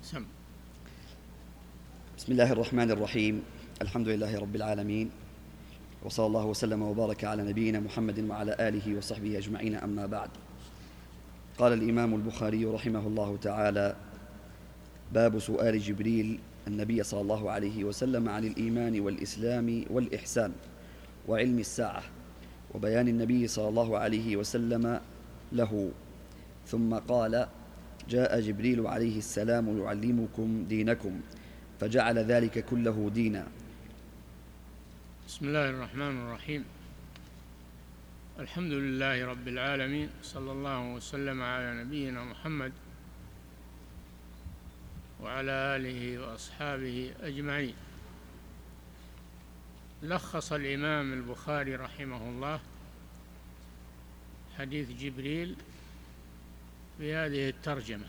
سم. بسم الله الرحمن الرحيم. الحمد لله رب العالمين، وصلى الله وسلم وبارك على نبينا محمد وعلى آله وصحبه أجمعين، أما بعد. قال الإمام البخاري رحمه الله تعالى: باب سؤال جبريل النبي صلى الله عليه وسلم عن الإيمان والإسلام والإحسان وعلم الساعة، وبيان النبي صلى الله عليه وسلم له. ثم قال: جاء جبريل عليه السلام يعلمكم دينكم، فجعل ذلك كله دينا. بسم الله الرحمن الرحيم. الحمد لله رب العالمين، صلى الله وسلم على نبينا محمد وعلى آله وأصحابه أجمعين. لخص الإمام البخاري رحمه الله حديث جبريل في هذه الترجمة،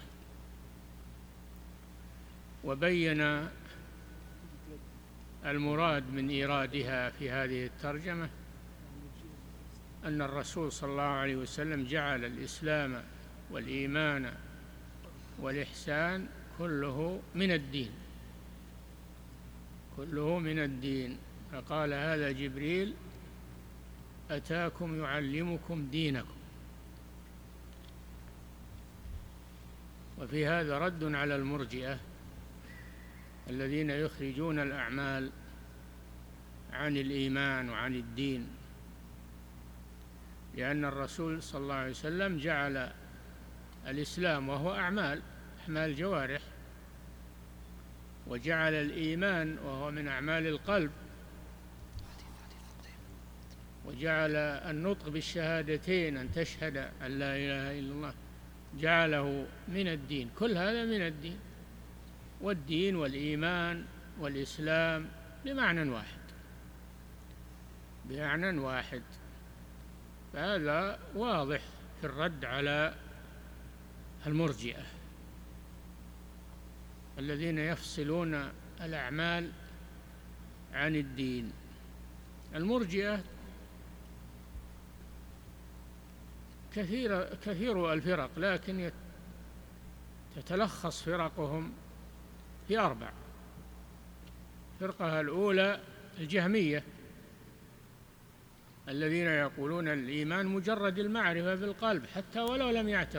وبين المراد من إيرادها في هذه الترجمة أن الرسول صلى الله عليه وسلم جعل الإسلام والإيمان والإحسان كله من الدين، كله من الدين. فقال: هذا جبريل أتاكم يعلمكم دينكم. وفي هذا رد على المرجئة الذين يخرجون الأعمال عن الإيمان وعن الدين، لأن الرسول صلى الله عليه وسلم جعل الإسلام وهو أعمال جوارح، وجعل الإيمان وهو من أعمال القلب، وجعل النطق بالشهادتين أن تشهد أن لا إله إلا الله جعله من الدين. كل هذا من الدين، والدين والإيمان والإسلام بمعنى واحد. فهذا واضح في الرد على المرجئة الذين يفصلون الأعمال عن الدين. المرجئة كثير الفرق، لكن تتلخص فرقهم في 4. الفرقة الأولى الجهمية الذين يقولون الإيمان مجرد المعرفة بالقلب حتى ولو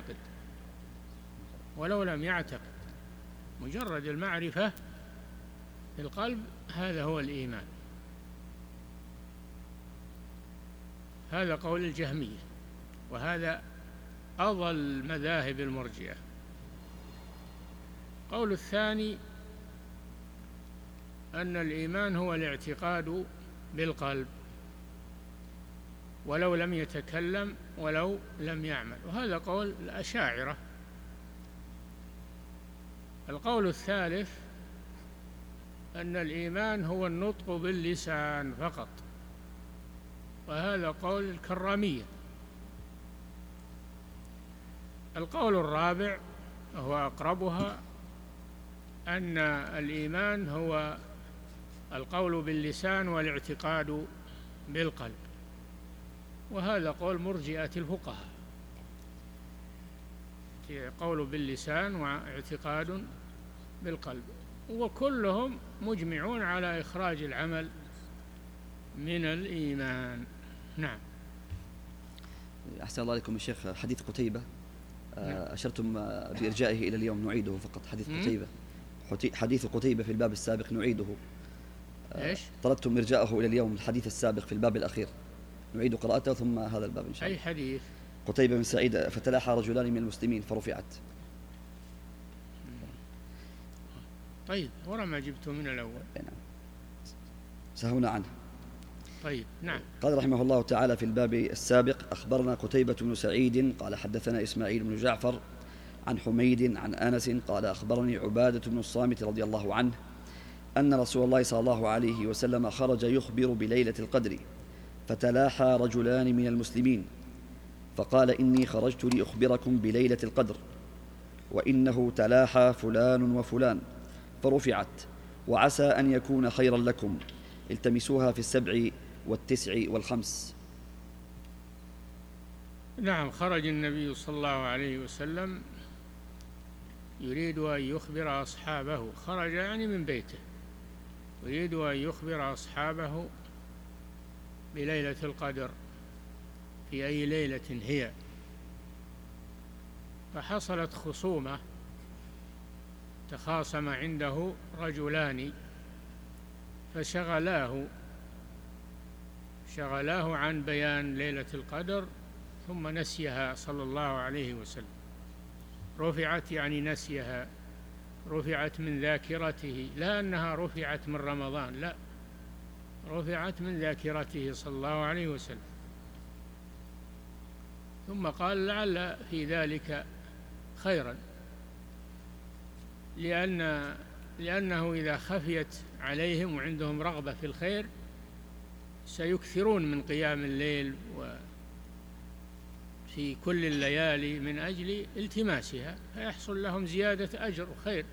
لم يعتقد، مجرد المعرفة بالقلب هذا هو الإيمان. هذا قول الجهمية، وهذا أضل مذاهب المرجئة. قول الثاني أن الإيمان هو الاعتقاد بالقلب ولو لم يتكلم ولو لم يعمل، وهذا قول الأشاعرة. القول الثالث أن الإيمان هو النطق باللسان فقط، وهذا قول الكرامية. القول الرابع هو أقربها، أن الإيمان هو القول باللسان والاعتقاد بالقلب، وهذا قول مرجئة الفقهاء، قول باللسان واعتقاد بالقلب، وكلهم مجمعون على إخراج العمل من الإيمان. نعم. أحسن الله عليكم الشيخ. حديث قتيبة أشرتم بإرجائه إلى اليوم، نعيده فقط. حديث قتيبة في الباب السابق نعيده. إيش؟ طلبتم إرجاءه إلى اليوم، الحديث السابق في الباب الأخير نعيد قراءته ثم هذا الباب إن شاء الله. أي حديث؟ قتيبة بن سعيد: فتلاحى رجلان من المسلمين فرفعت. طيب، ورا ما جبته من الأول. نعم، سهونا عنه. طيب، نعم. قال رحمه الله تعالى في الباب السابق: أخبرنا قتيبة بن سعيد قال حدثنا إسماعيل بن جعفر عن حميد عن أنس قال: أخبرني عبادة بن الصامت رضي الله عنه أن رسول الله صلى الله عليه وسلم خرج يخبر بليلة القدر، فتلاحى رجلان من المسلمين فقال: إني خرجت لأخبركم بليلة القدر، وإنه تلاحى فلان وفلان، فرفعت: وعسى أن يكون خيرا لكم، التمسوها في 7 و9 و5. نعم. خرج النبي صلى الله عليه وسلم يريد أن يخبر أصحابه، خرج يعني من بيته، يريد أن يخبر أصحابه بليلة القدر في أي ليلة هي. فحصلت خصومة، تخاصم عنده رجلان فشغلاه عن بيان ليلة القدر، ثم نسيها صلى الله عليه وسلم. رفعت يعني نسيها، رفعت من ذاكرته، لا أنها رفعت من رمضان، لا، رفعت من ذاكرته صلى الله عليه وسلم. ثم قال لعل في ذلك خيرا، لأنه إذا خفيت عليهم وعندهم رغبة في الخير سيكثرون من قيام الليل وفي كل الليالي من أجل التماسها، فيحصل لهم زيادة أجر وخير.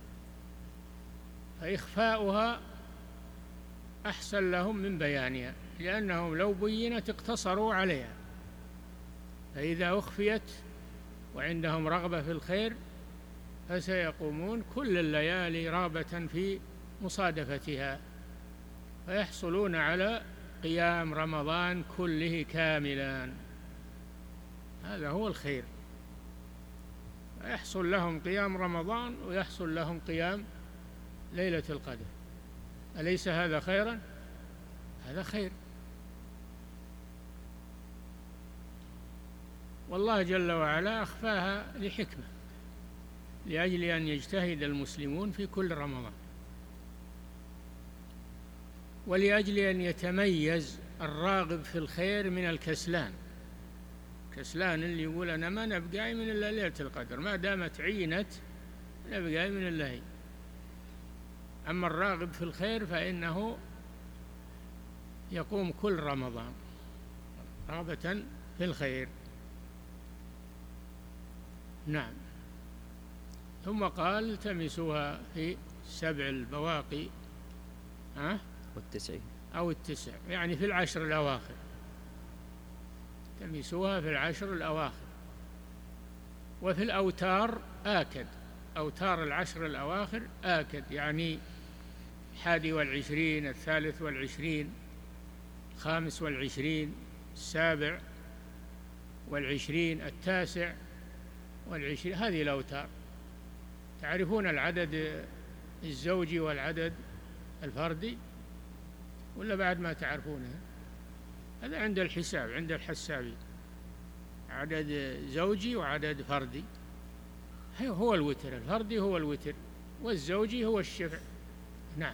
فإخفاؤها أحسن لهم من بيانها، لأنهم لو بينت اقتصروا عليها، فإذا أخفيت وعندهم رغبة في الخير فسيقومون كل الليالي رغبة في مصادفتها، فيحصلون على قيام رمضان كله كاملا. هذا هو الخير، يحصل لهم قيام رمضان ويحصل لهم قيام ليلة القدر. أليس هذا خيرا؟ هذا خير. والله جل وعلا أخفاها لحكمة، لأجل أن يجتهد المسلمون في كل رمضان، ولأجل أن يتميز الراغب في الخير من الكسلان. كسلان اللي يقول أنا ما نبقى من إلا ليلة القدر، ما دامت عينت نبقى من الله هي. أما الراغب في الخير فإنه يقوم كل رمضان رغبة في الخير. نعم. ثم قال التمسوها في 7 البواقي والتسع، أو 9، يعني في 10 الأواخر. التمسوها في 10 الأواخر. وفي الأوتار آكد، أوتار 10 الأواخر آكد، يعني 21، 23، 25، 27، 29، هذه الأوتار. تعرفون العدد الزوجي والعدد الفردي ولا بعد ما تعرفونه؟ هذا عند الحساب، عند الحسابين، عدد زوجي وعدد فردي. هو الوتر، الفردي هو الوتر والزوجي هو الشفع. نعم.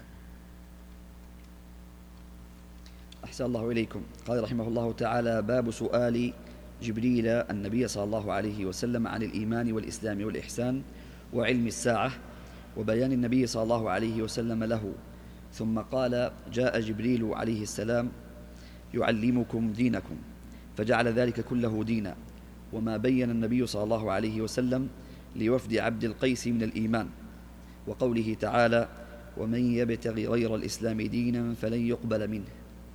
أحسن الله إليكم. قال رحمه الله تعالى: باب سؤال جبريل النبي صلى الله عليه وسلم عن الإيمان والإسلام والإحسان وعلم الساعة، وبيان النبي صلى الله عليه وسلم له. ثم قال: جاء جبريل عليه السلام يعلمكم دينكم، فجعل ذلك كله دينا. وما بين النبي صلى الله عليه وسلم لوفد عبد القيس من الإيمان، وقوله تعالى: ومن يبتغي غير الإسلام دينا فلن يقبل منه.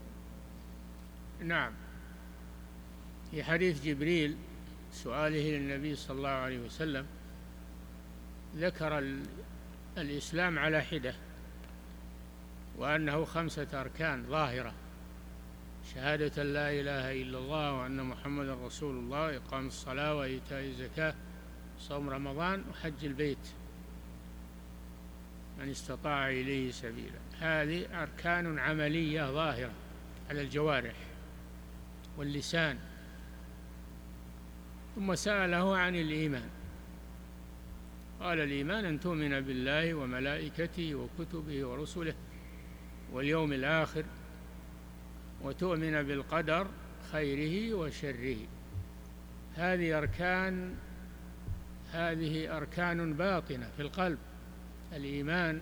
نعم. في حديث جبريل سؤاله للنبي صلى الله عليه وسلم ذكر الإسلام على حدة، وأنه 5 أركان ظاهرة: شهادة لا إله إلا الله وأن محمد رسول الله، إقام الصلاة وإيتاء الزكاة، صوم رمضان، وحج البيت من استطاع إليه سبيلا. هذه أركان عملية ظاهرة على الجوارح واللسان. ثم سأله عن الإيمان، قال: الإيمان أن تؤمن بالله وملائكته وكتبه ورسله واليوم الآخر، وتؤمن بالقدر خيره وشره. هذه أركان باطنة في القلب، الإيمان.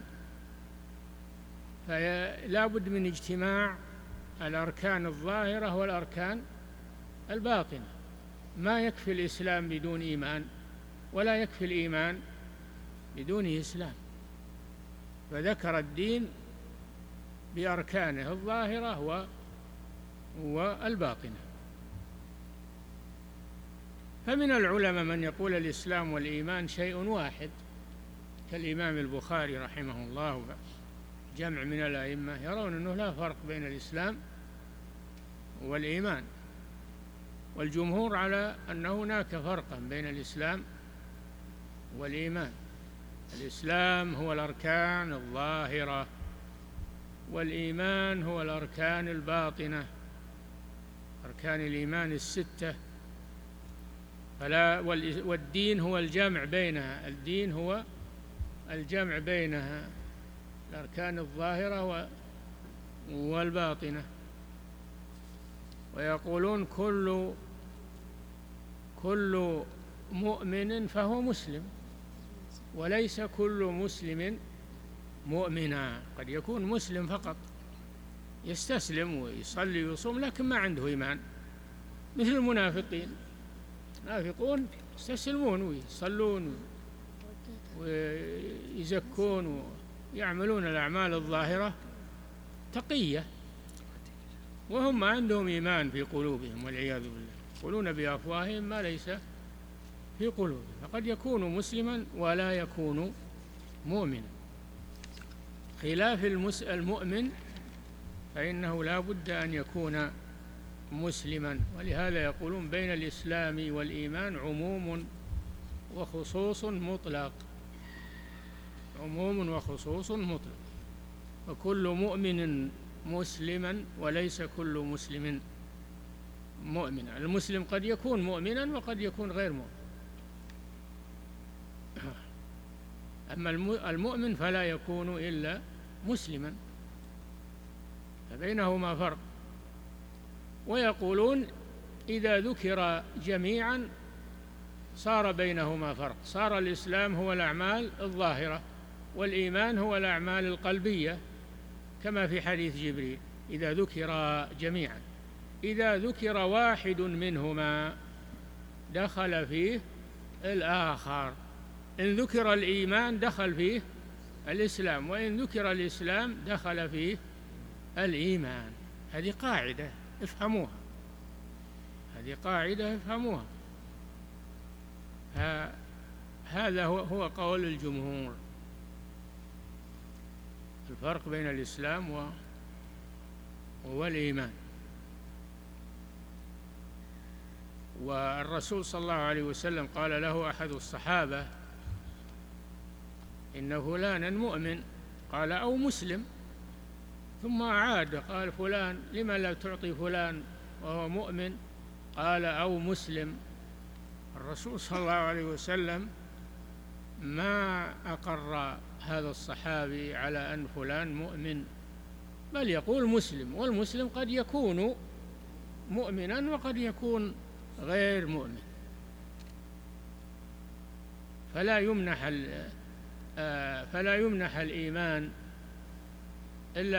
فلا بد من اجتماع الأركان الظاهرة والأركان الباطنة. ما يكفي الإسلام بدون إيمان، ولا يكفي الإيمان بدون إسلام. فذكر الدين بأركانه الظاهرة والباطنة. فمن العلماء من يقول الإسلام والإيمان شيء واحد، كالإمام البخاري رحمه الله جمع من الأئمة يرون أنه لا فرق بين الإسلام والإيمان، والجمهور على أن هناك فرقا بين الإسلام والإيمان. الإسلام هو الأركان الظاهرة، والإيمان هو الأركان الباطنة، أركان الإيمان الستة. والدين هو الجمع بينها، الدين هو الجمع بينها، الأركان الظاهرة والباطنة. ويقولون كل مؤمن فهو مسلم، وليس كل مسلم مؤمنا. قد يكون مسلم فقط يستسلم ويصلي ويصوم لكن ما عنده إيمان، مثل المنافقين. المنافقون يستسلمون ويصلون ويزكون ويعملون الأعمال الظاهرة تقية، وهم ما عندهم إيمان في قلوبهم والعياذ بالله، يقولون بأفواههم ما ليس في قلوبهم. فقد يكون مسلما ولا يكون مؤمنا. خلاف المؤمن فإنه لا بد أن يكون مسلما. ولهذا يقولون بين الإسلام والإيمان عموم وخصوص مطلق، عموم وخصوص مطلق. وكل مؤمن مسلما وليس كل مسلم مؤمنا. المسلم قد يكون مؤمنا وقد يكون غير مؤمن، أما المؤمن فلا يكون إلا مسلما، فبينهما فرق. ويقولون إذا ذكر جميعا صار بينهما فرق، صار الإسلام هو الأعمال الظاهرة والإيمان هو الأعمال القلبية، كما في حديث جبريل إذا ذكر جميعا. إذا ذكر واحد منهما دخل فيه الآخر. إن ذكر الإيمان دخل فيه الإسلام، وإن ذكر الإسلام دخل فيه الإيمان. هذه قاعدة افهموها، هذه قاعدة افهموها. هذا هو قول الجمهور، الفرق بين الإسلام والإيمان. والرسول صلى الله عليه وسلم قال له أحد الصحابة إن فلانا مؤمن، قال أو مسلم، ثم أعاد قال فلان لما لا تعطي فلان وهو مؤمن، قال أو مسلم. الرسول صلى الله عليه وسلم ما أقر هذا الصحابي على أن فلان مؤمن، بل يقول مسلم، والمسلم قد يكون مؤمنا وقد يكون غير مؤمن. فلا يمنح الإيمان إلا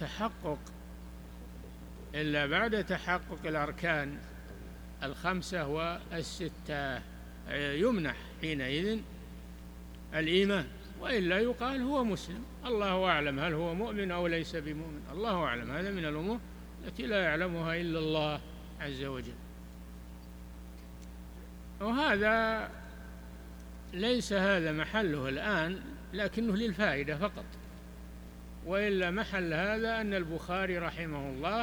بعد تحقق الأركان الخمسة والستة، يمنح حينئذ الإيمان، وإلا يقال هو مسلم. الله أعلم هل هو مؤمن أو ليس بمؤمن، الله أعلم. هذا من الأمور التي لا يعلمها إلا الله عز وجل. وهذا ليس هذا محله الآن، لكنه للفائدة فقط، وإلا محل هذا أن البخاري رحمه الله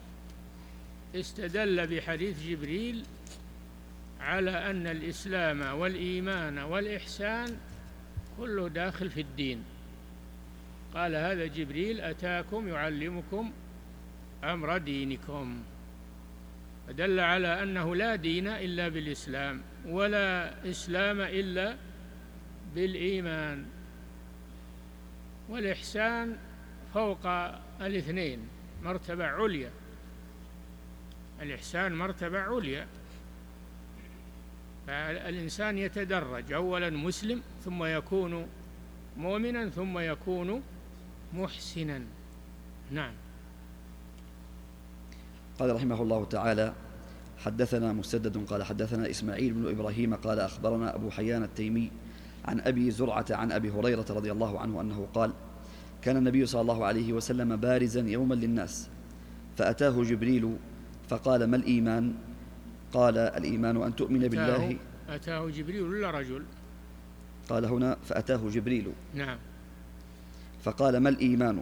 استدل بحديث جبريل على أن الإسلام والإيمان والإحسان كله داخل في الدين. قال هذا جبريل أتاكم يعلمكم أمر دينكم، فدل على أنه لا دين إلا بالإسلام، ولا إسلام إلا بالإيمان. والإحسان فوق الاثنين، مرتبة عليا، الإحسان مرتبة عليا. فالإنسان يتدرج، أولا مسلم ثم يكون مؤمنا ثم يكون محسنا. نعم. قال رحمه الله تعالى: حدثنا مسدد قال حدثنا إسماعيل بن إبراهيم قال أخبرنا أبو حيان التيمي عن أبي زرعة عن أبي هريرة رضي الله عنه أنه قال: كان النبي صلى الله عليه وسلم بارزا يوما للناس، فأتاه جبريل فقال: ما الإيمان؟ قال: الإيمان أن تؤمن بالله. أتاه جبريل ولا رجل؟ قال هنا فأتاه جبريل نعم. فقال ما الإيمان؟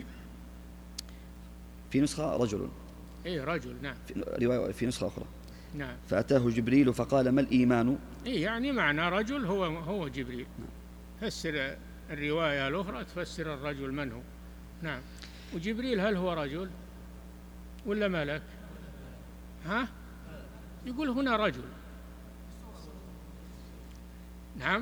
في نسخة رجل، رجل. نعم. في نسخة أخرى نعم. فأتاه جبريل فقال ما الإيمان؟ يعني معنى رجل هو جبريل. فسر الرواية الأخرى تفسر الرجل من هو. نعم. وجبريل هل هو رجل ولا ملك؟ يقول هنا رجل. نعم،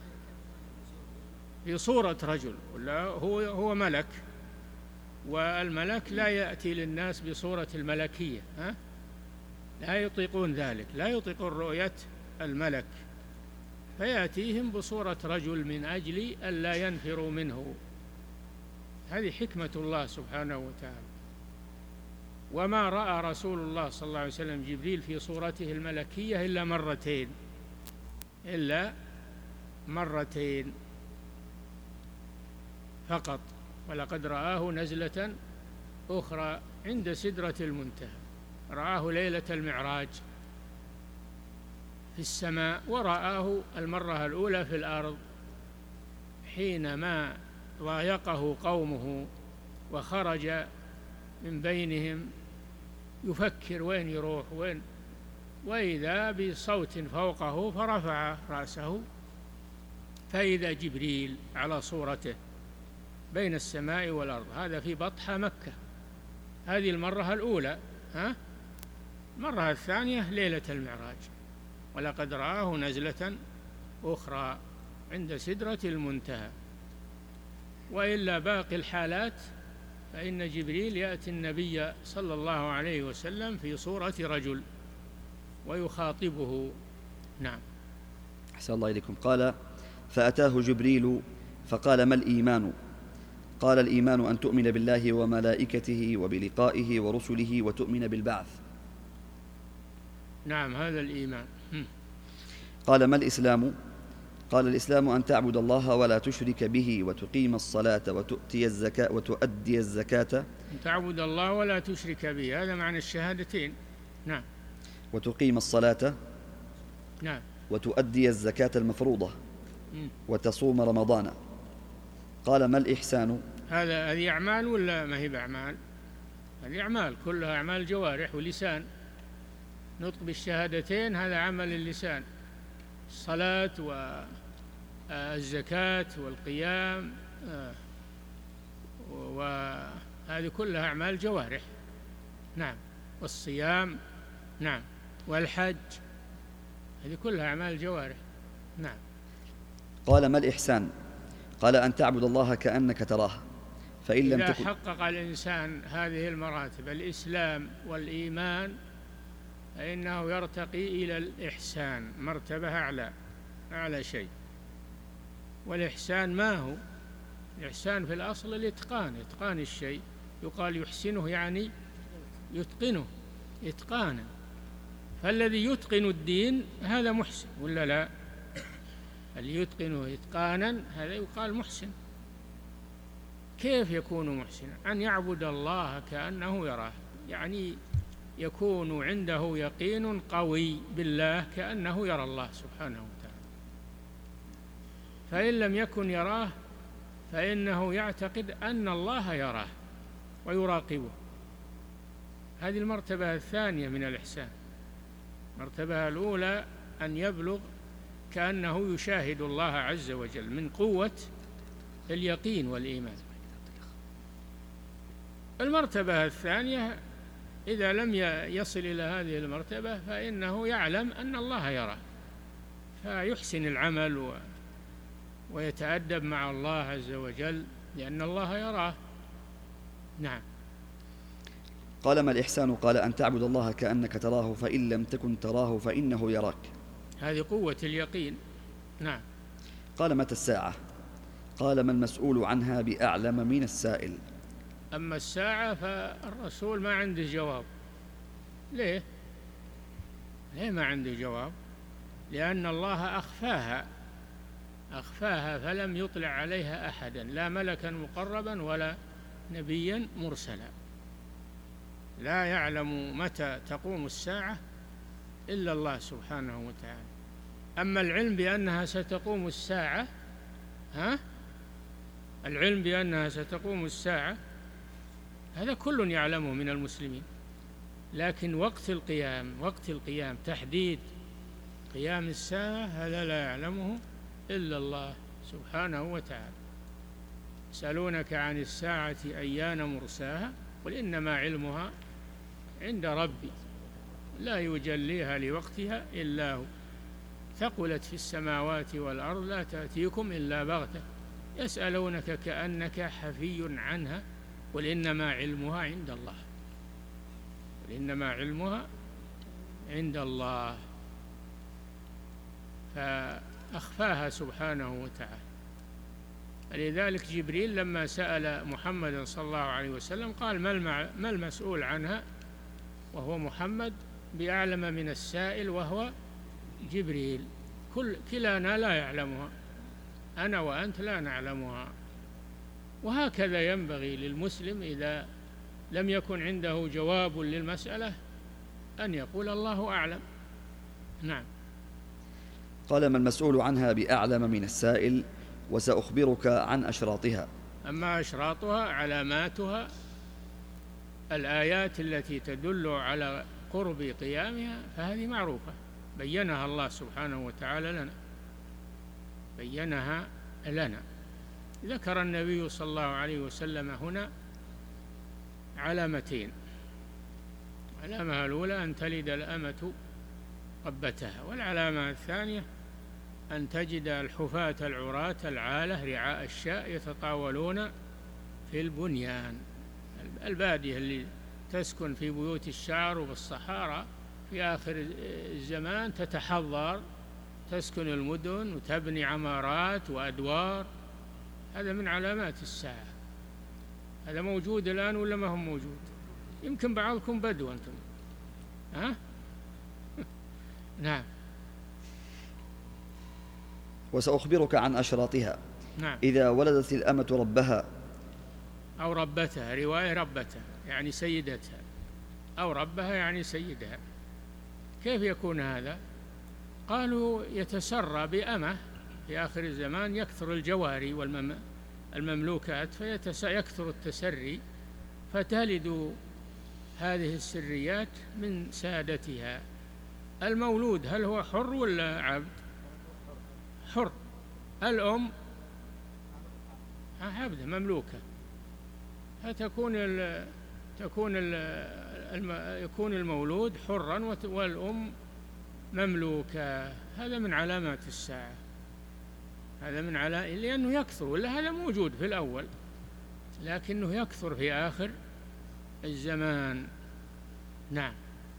في صورة رجل، ولا هو ملك، والملك لا يأتي للناس بصورة الملكية، لا يطيقون ذلك، لا يطيقون رؤية الملك، فيأتيهم بصورة رجل من أجل ألا ينفروا منه. هذه حكمة الله سبحانه وتعالى. وما رأى رسول الله صلى الله عليه وسلم جبريل في صورته الملكية إلا مرتين فقط، ولقد رآه نزلة أخرى عند سدرة المنتهى. رآه ليلة المعراج في السماء، ورآه المرة الأولى في الأرض حينما ضايقه قومه وخرج من بينهم يفكر وين يروح وين، وإذا بصوت فوقه فرفع رأسه فإذا جبريل على صورته بين السماء والأرض. هذا في بطحة مكة، هذه المرة الأولى. المرة الثانية ليلة المعراج. ولقد رآه نزلة أخرى عند سدرة المنتهى. وإلا باقي الحالات فإن جبريل يأتي النبي صلى الله عليه وسلم في صورة رجل ويخاطبه. نعم. أحسن الله إليكم. قال فأتاه جبريل فقال ما الإيمان؟ قال الإيمان أن تؤمن بالله وملائكته وبلقائه ورسله وتؤمن بالبعث. نعم، هذا الإيمان. قال ما الإسلام؟ قال الإسلام أن تعبد الله ولا تشرك به وتقيم الصلاة وتؤدي الزكاة. أن تعبد الله ولا تشرك به، هذا معنى الشهادتين. نعم. وتقيم الصلاة. نعم. وتؤدي الزكاة المفروضة. وتصوم رمضان. قال ما الإحسان؟ هذه أعمال ولا ما هي بأعمال؟ هذه أعمال، كلها أعمال جوارح ولسان. نطق بالشهادتين هذا عمل اللسان، الصلاة والزكاة والقيام، وهذه كلها أعمال جوارح. نعم. والصيام. نعم. والحج، هذه كلها أعمال جوارح. نعم. قال ما الإحسان؟ قال أن تعبد الله كأنك تراه فإن لم إذا تكن. حقق الإنسان هذه المراتب، الإسلام والإيمان، فإنه يرتقي إلى الإحسان، مرتبة أعلى شيء. والإحسان ما هو؟ الإحسان في الأصل الإتقان، إتقان الشيء. يقال يحسنه يعني يتقنه إتقانا. فالذي يتقن الدين هذا محسن ولا لا؟ اللي يتقنه إتقانا هذا يقال محسن. كيف يكون محسنا؟ أن يعبد الله كأنه يراه، يعني يكون عنده يقين قوي بالله كأنه يرى الله سبحانه وتعالى. فإن لم يكن يراه فإنه يعتقد أن الله يراه ويراقبه. هذه المرتبة الثانية من الإحسان. المرتبة الأولى أن يبلغ كأنه يشاهد الله عز وجل من قوة اليقين والإيمان. المرتبة الثانية إذا لم يصل إلى هذه المرتبة فإنه يعلم أن الله يراه، فيحسن العمل ويتأدب مع الله عز وجل لأن الله يراه. نعم. قال ما الإحسان؟ قال أن تعبد الله كأنك تراه فإن لم تكن تراه فإنه يراك. هذه قوة اليقين. نعم. قال متى الساعة؟ قال ما المسؤول عنها بأعلم من السائل. أما الساعة فالرسول ما عنده جواب. ليه ما عنده جواب؟ لأن الله أخفاها فلم يطلع عليها أحدا، لا ملكا مقربا ولا نبيا مرسلا. لا يعلم متى تقوم الساعة إلا الله سبحانه وتعالى. أما العلم بأنها ستقوم الساعة، العلم بأنها ستقوم الساعة هذا كل يعلمه من المسلمين، لكن وقت القيام تحديد قيام الساعة هذا لا يعلمه إلا الله سبحانه وتعالى. يسألونك عن الساعة أيان مرساها قل إنما علمها عند ربي لا يجليها لوقتها إلا هو ثقلت في السماوات والأرض لا تأتيكم إلا بغتة يسألونك كأنك حفي عنها قل إنما علمها عند الله، قل إنما علمها عند الله، فأخفاها سبحانه وتعالى. لذلك جبريل لما سأل محمد صلى الله عليه وسلم قال ما المسؤول عنها وهو محمد بأعلم من السائل وهو جبريل، كلانا لا يعلمها، أنا وأنت لا نعلمها. وهكذا ينبغي للمسلم إذا لم يكن عنده جواب للمسألة أن يقول الله أعلم. نعم. قال ما المسؤول عنها بأعلم من السائل وسأخبرك عن أشراطها. أما أشراطها علاماتها الآيات التي تدل على قرب قيامها فهذه معروفة بينها الله سبحانه وتعالى لنا، بينها لنا. ذكر النبي صلى الله عليه وسلم هنا علامتين: العلامة الأولى أن تلد الأمة ربتها، والعلامة الثانية أن تجد الحفاة العراة العالة رعاء الشاء يتطاولون في البنيان. البادية اللي تسكن في بيوت الشعر والصحارى في آخر الزمان تتحضر تسكن المدن وتبني عمارات وأدوار، هذا من علامات الساعة. هذا موجود الآن ولا ما هو موجود؟ يمكن بعضكم بدو أنتم، نعم. وسأخبرك عن أشراطها. نعم. إذا ولدت الأمة ربها أو ربتها، رواية ربتها يعني سيدتها، أو ربها يعني سيدها. كيف يكون هذا؟ قالوا يتسرى بأمة في آخر الزمان، يكثر الجواري والمملوكات فيكثر التسري فتلد هذه السريات من سادتها. المولود هل هو حر ولا عبد؟ حر. الأم عبد مملوكة، يكون المولود حرا والأم مملوكة. هذا من علامات الساعة، هذا من لأنه يكثر، ولا هذا موجود في الأول لكنه يكثر في آخر الزمان. نعم.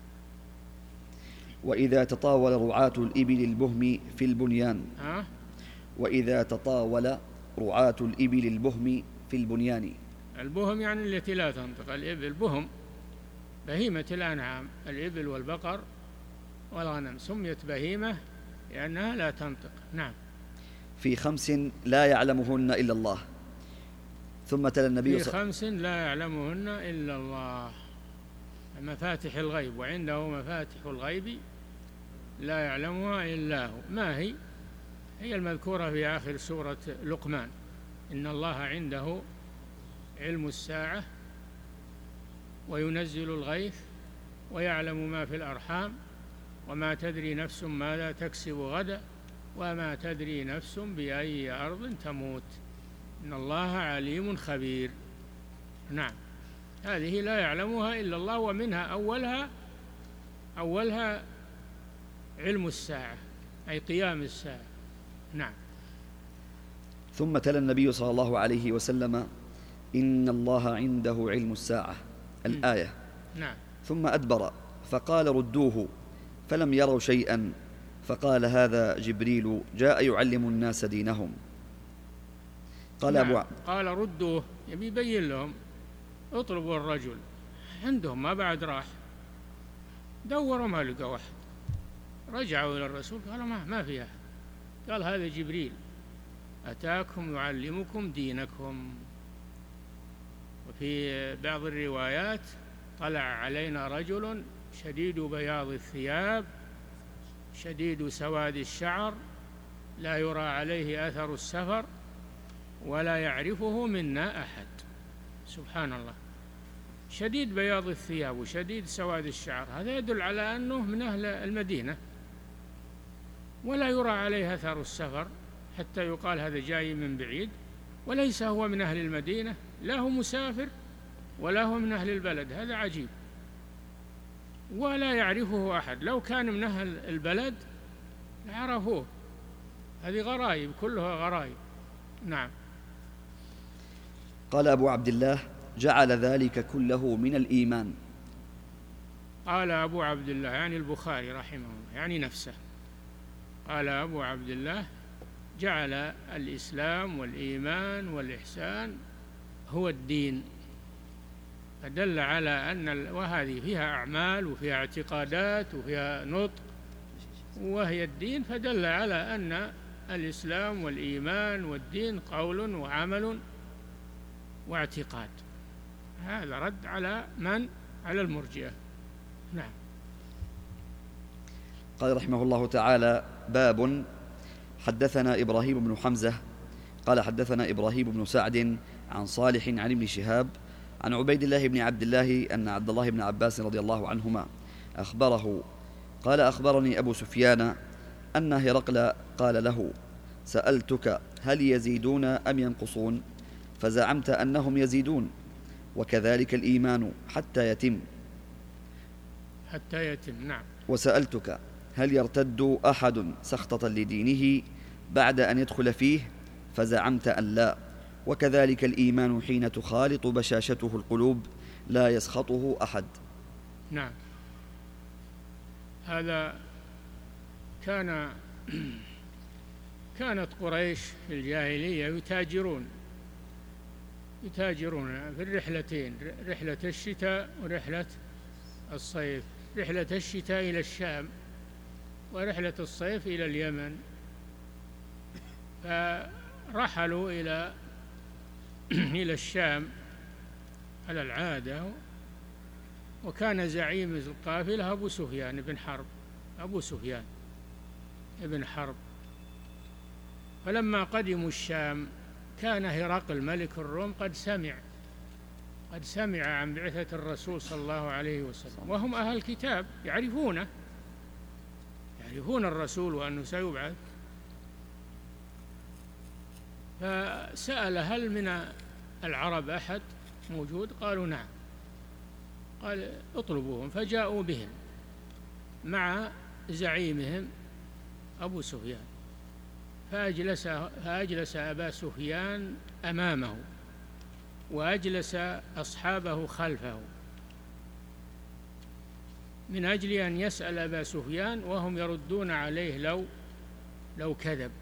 وإذا تطاول رعاة الإبل البهم في البنيان. وإذا تطاول رعاة الإبل البهم في البنيان. البهم يعني التي لا تنطق. الإبل بهم بهيمة الأنعام، الإبل والبقر والغنم سميت بهيمة لأنها لا تنطق. نعم. في 5 لا يعلمهن إلا الله. ثم تلا النبي في 5 لا يعلمهن إلا الله، مفاتح الغيب، وعنده مفاتح الغيب لا يعلمها إلا هو. ما هي المذكورة في آخر سورة لقمان: إن الله عنده علم الساعة وينزل الغيث ويعلم ما في الأرحام وما تدري نفس ماذا تكسب غدا وما تدري نفس بأي أرض تموت إن الله عليم خبير. نعم. هذه لا يعلمها إلا الله، ومنها أولها علم الساعة أي قيام الساعة. نعم. ثم تلا النبي صلى الله عليه وسلم: إن الله عنده علم الساعة الآية. نعم. ثم أدبر فقال: ردوه، فلم يروا شيئا، فقال: هذا جبريل جاء يعلم الناس دينهم. قال نعم. قال ردوه، يبي يبين لهم اطلبوا الرجل عندهم، ما بعد راح دوروا ما لقوا واحد، رجعوا إلى الرسول قالوا ما فيها، قال هذا جبريل أتاكم يعلمكم دينكم. وفي بعض الروايات: طلع علينا رجل شديد بياض الثياب شديد سواد الشعر لا يرى عليه أثر السفر ولا يعرفه منا أحد. سبحان الله، شديد بياض الثياب وشديد سواد الشعر، هذا يدل على أنه من أهل المدينة، ولا يرى عليه أثر السفر حتى يقال هذا جاي من بعيد، وليس هو من أهل المدينة، لا هو مسافر ولا هو من أهل البلد. هذا عجيب، ولا يعرفه أحد. لو كان من أهل البلد عرفوه. هذه غرائب، كلها غرائب. نعم. قال أبو عبد الله: جعل ذلك كله من الإيمان. قال أبو عبد الله يعني البخاري رحمه الله، يعني نفسه. قال أبو عبد الله: جعل الإسلام والإيمان والإحسان هو الدين، فدل على أن وهذه فيها أعمال وفيها اعتقادات وفيها نطق وهي الدين، فدل على أن الإسلام والإيمان والدين قول وعمل واعتقاد. هذا رد على من؟ على المرجئة. نعم. قال رحمه الله تعالى: باب. حدثنا إبراهيم بن حمزة قال حدثنا إبراهيم بن سعد عن صالح عن ابن شهاب عن عبيد الله بن عبد الله أن عبد الله بن عباس رضي الله عنهما أخبره قال: أخبرني أبو سفيان أن هرقل قال له: سألتك هل يزيدون أم ينقصون؟ فزعمت أنهم يزيدون، وكذلك الإيمان حتى يتم. نعم. وسألتك هل يرتد أحد سخطة لدينه بعد أن يدخل فيه؟ فزعمت أن لا، وكذلك الإيمان حين تخالط بشاشته القلوب لا يسخطه أحد. نعم. هذا كانت قريش في الجاهلية يتاجرون في الرحلتين، رحلة الشتاء ورحلة الصيف، رحلة الشتاء إلى الشام ورحلة الصيف إلى اليمن. فرحلوا إلى الشام على العادة، وكان زعيم القافلة أبو سفيان بن حرب. فلما قدموا الشام كان هرقل ملك الروم قد سمع عن بعثة الرسول صلى الله عليه وسلم، وهم أهل الكتاب يعرفون الرسول وأنه سيبعث. فسأل: هل من العرب أحد موجود؟ قالوا: نعم. قال: اطلبوهم. فجاءوا بهم مع زعيمهم أبو سفيان، فأجلس أبا سفيان أمامه وأجلس أصحابه خلفه، من أجل أن يسأل أبا سفيان، وهم يردون عليه لو كذب،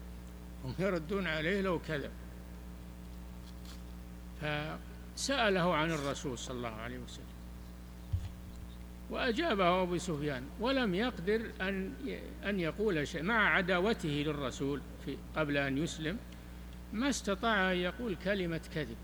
فسأله عن الرسول صلى الله عليه وسلم، وأجابه أبو سفيان، ولم يقدر أن يقول شيء مع عداوته للرسول قبل أن يسلم، ما استطاع أن يقول كلمة كذب.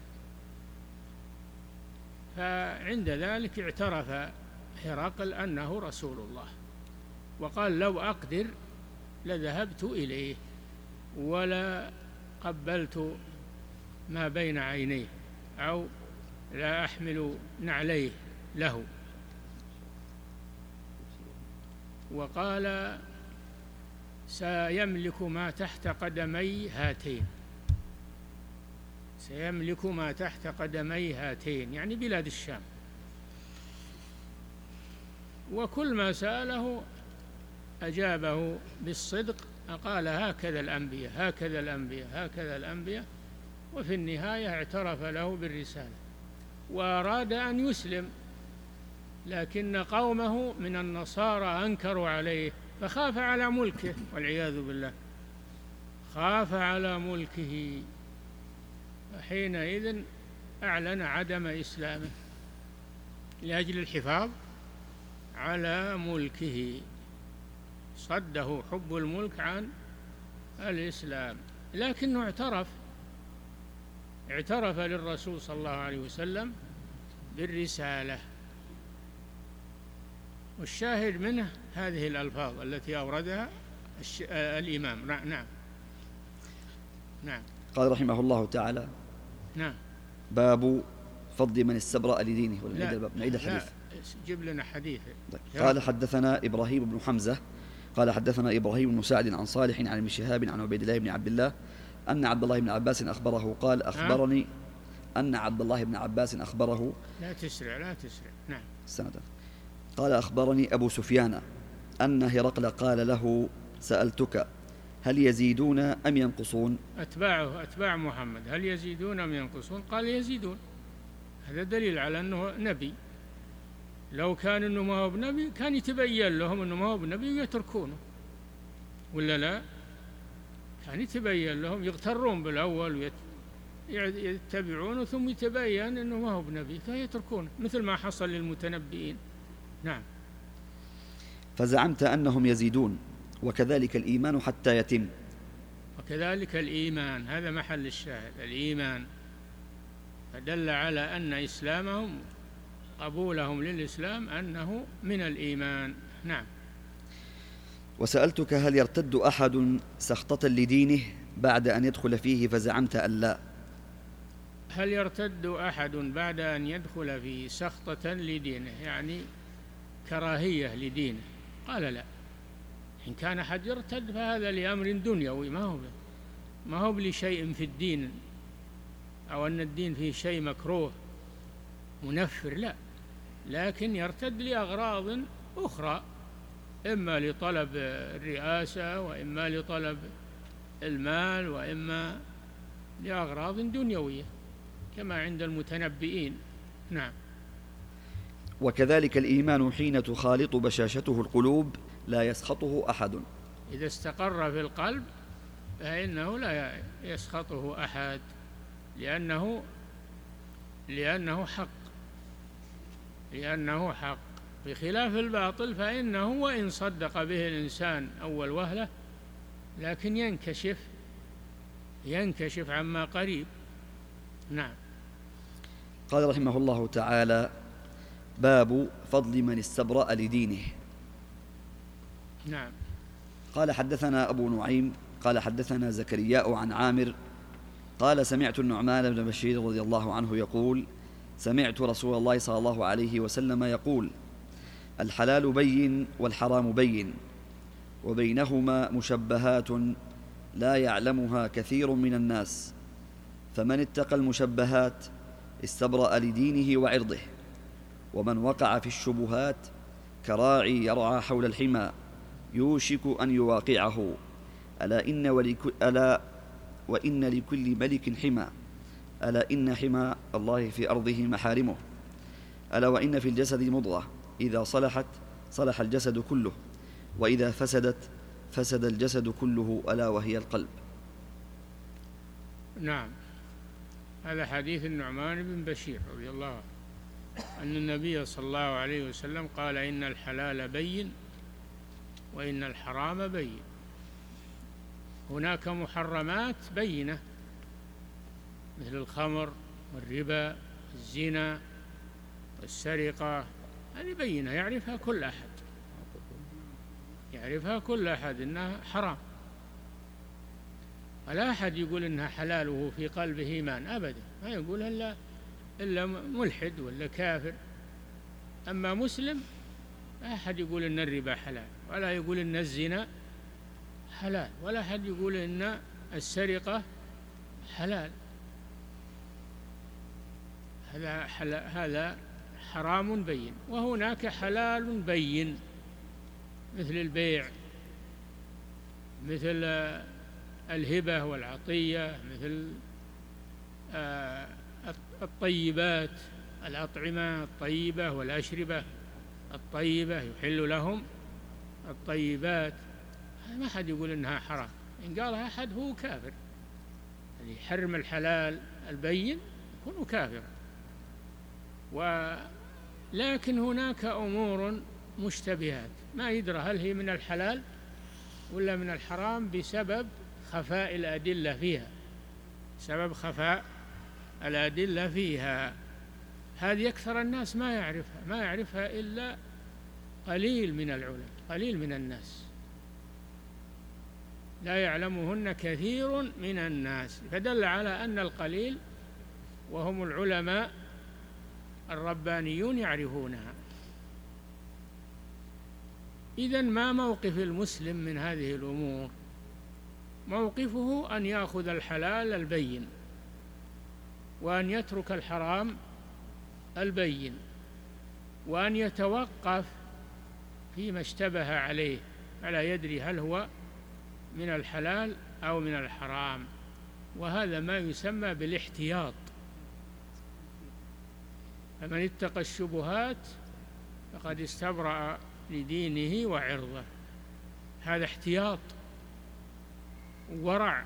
فعند ذلك اعترف هرقل أنه رسول الله، وقال: لو أقدر لذهبت إليه ولا قبلت ما بين عينيه، أو لا أحمل نعليه له. وقال: سيملك ما تحت قدمي هاتين، يعني بلاد الشام. وكل ما سأله أجابه بالصدق، قال: هكذا الأنبياء. وفي النهاية اعترف له بالرسالة وأراد أن يسلم، لكن قومه من النصارى أنكروا عليه، فخاف على ملكه، والعياذ بالله، فحينئذ أعلن عدم إسلامه لأجل الحفاظ على ملكه. صده حب الملك عن الإسلام، لكنه اعترف للرسول صلى الله عليه وسلم بالرسالة. والشاهد منه هذه الألفاظ التي أوردها الإمام. نعم. نعم. قال رحمه الله تعالى: نعم. باب فضل من استبرأ لدينه. نعيد الحديث. جيب لنا حديث. قال: حدثنا إبراهيم بن حمزة قال حدثنا إبراهيم بن سعد عن صالح عن ابن شهاب عن عبيد الله بن عبد الله أن عبد الله بن عباس أخبره قال: أخبرني أن عبد الله بن عباس أخبره. لا تسرع. نعم. سنة. قال: أخبرني أبو سفيان أن هرقل قال له: سألتك هل يزيدون أم ينقصون؟ أتباع محمد هل يزيدون أم ينقصون؟ قال: يزيدون. هذا دليل على أنه نبي. لو كان أنه ما هو بنبي كان يتبين لهم أنه ما هو بنبي ويتركونه، ولا لا؟ كان يتبين لهم، يغترون بالأول ويتبعونه ثم يتبين أنه ما هو بنبي فيتركونه، مثل ما حصل للمتنبئين. نعم. فزعمت أنهم يزيدون وكذلك الإيمان حتى يتم. وكذلك الإيمان، هذا محل الشاهد، الإيمان، فدل على أن إسلامهم، قبولهم للإسلام، أنه من الإيمان. نعم. وسألتك هل يرتد أحد سخطة لدينه بعد أن يدخل فيه فزعمت أن لا. هل يرتد أحد بعد أن يدخل فيه سخطة لدينه، يعني كراهية لدينه؟ قال: لا. إن كان أحد يرتد فهذا لأمر دنيوي، ما هو لشيء في الدين، أو أن الدين فيه شيء مكروه منفر، لا، لكن يرتد لأغراض أخرى، إما لطلب الرئاسة، وإما لطلب المال، وإما لأغراض دنيوية كما عند المتنبئين. نعم. وكذلك الإيمان حين تخالط بشاشته القلوب لا يسخطه أحد. إذا استقر في القلب فإنه لا يسخطه أحد، لأنه حق، بخلاف الباطل فإنه وإن صدق به الإنسان أول وهلة لكن ينكشف عما قريب. نعم. قال رحمه الله تعالى: باب فضل من استبرأ لدينه. نعم. قال: حدثنا أبو نعيم قال حدثنا زكرياء عن عامر قال: سمعت النعمان بن بشير رضي الله عنه يقول: سمعت رسول الله صلى الله عليه وسلم يقول: الحلال بين والحرام بين وبينهما مشبهات لا يعلمها كثير من الناس، فمن اتقى المشبهات استبرأ لدينه وعرضه، ومن وقع في الشبهات كراعي يرعى حول الحمى يوشك أن يواقعه. ألا وإن لكل ملك حمى، ألا إن حمى الله في أرضه محارمه، ألا وإن في الجسد مضغة إذا صلحت صلح الجسد كله، وإذا فسدت فسد الجسد كله، ألا وهي القلب. نعم. هذا حديث النعمان بن بشير رضي الله عنه أن النبي صلى الله عليه وسلم قال: إن الحلال بين وإن الحرام بين. هناك محرمات بينة مثل الخمر والربا والزنا والسرقة، هذه بينة يعرفها كل أحد أنها حرام، ولا أحد يقول أنها حلال وهو في قلبه إيمان أبدا، ما يقول إلا ملحد ولا كافر. أما مسلم لا أحد يقول أن الربا حلال، ولا يقول أن الزنا حلال، ولا أحد يقول أن السرقة حلال. هذا حرام بين. وهناك حلال بين مثل البيع، مثل الهبة والعطية، مثل الطيبات، الأطعمة الطيبة والأشربة الطيبة، يحل لهم الطيبات، ما حد يقول إنها حرام. إن قالها أحد هو كافر، اللي يحرم الحلال البين يكون كافر. لكن هناك أمور مشتبهات ما يدرى هل هي من الحلال ولا من الحرام بسبب خفاء الأدلة فيها، هذه أكثر الناس ما يعرفها إلا قليل من العلماء، قليل من الناس، لا يعلمهن كثير من الناس، فدل على أن القليل وهم العلماء الربانيون يعرفونها. إذن ما موقف المسلم من هذه الأمور؟ موقفه أن يأخذ الحلال البين، وأن يترك الحرام البين، وأن يتوقف فيما اشتبه عليه، فلا يدري هل هو من الحلال أو من الحرام، وهذا ما يسمى بالاحتياط. فمن اتقى الشبهات فقد استبرأ لدينه وعرضه. هذا احتياط وورع،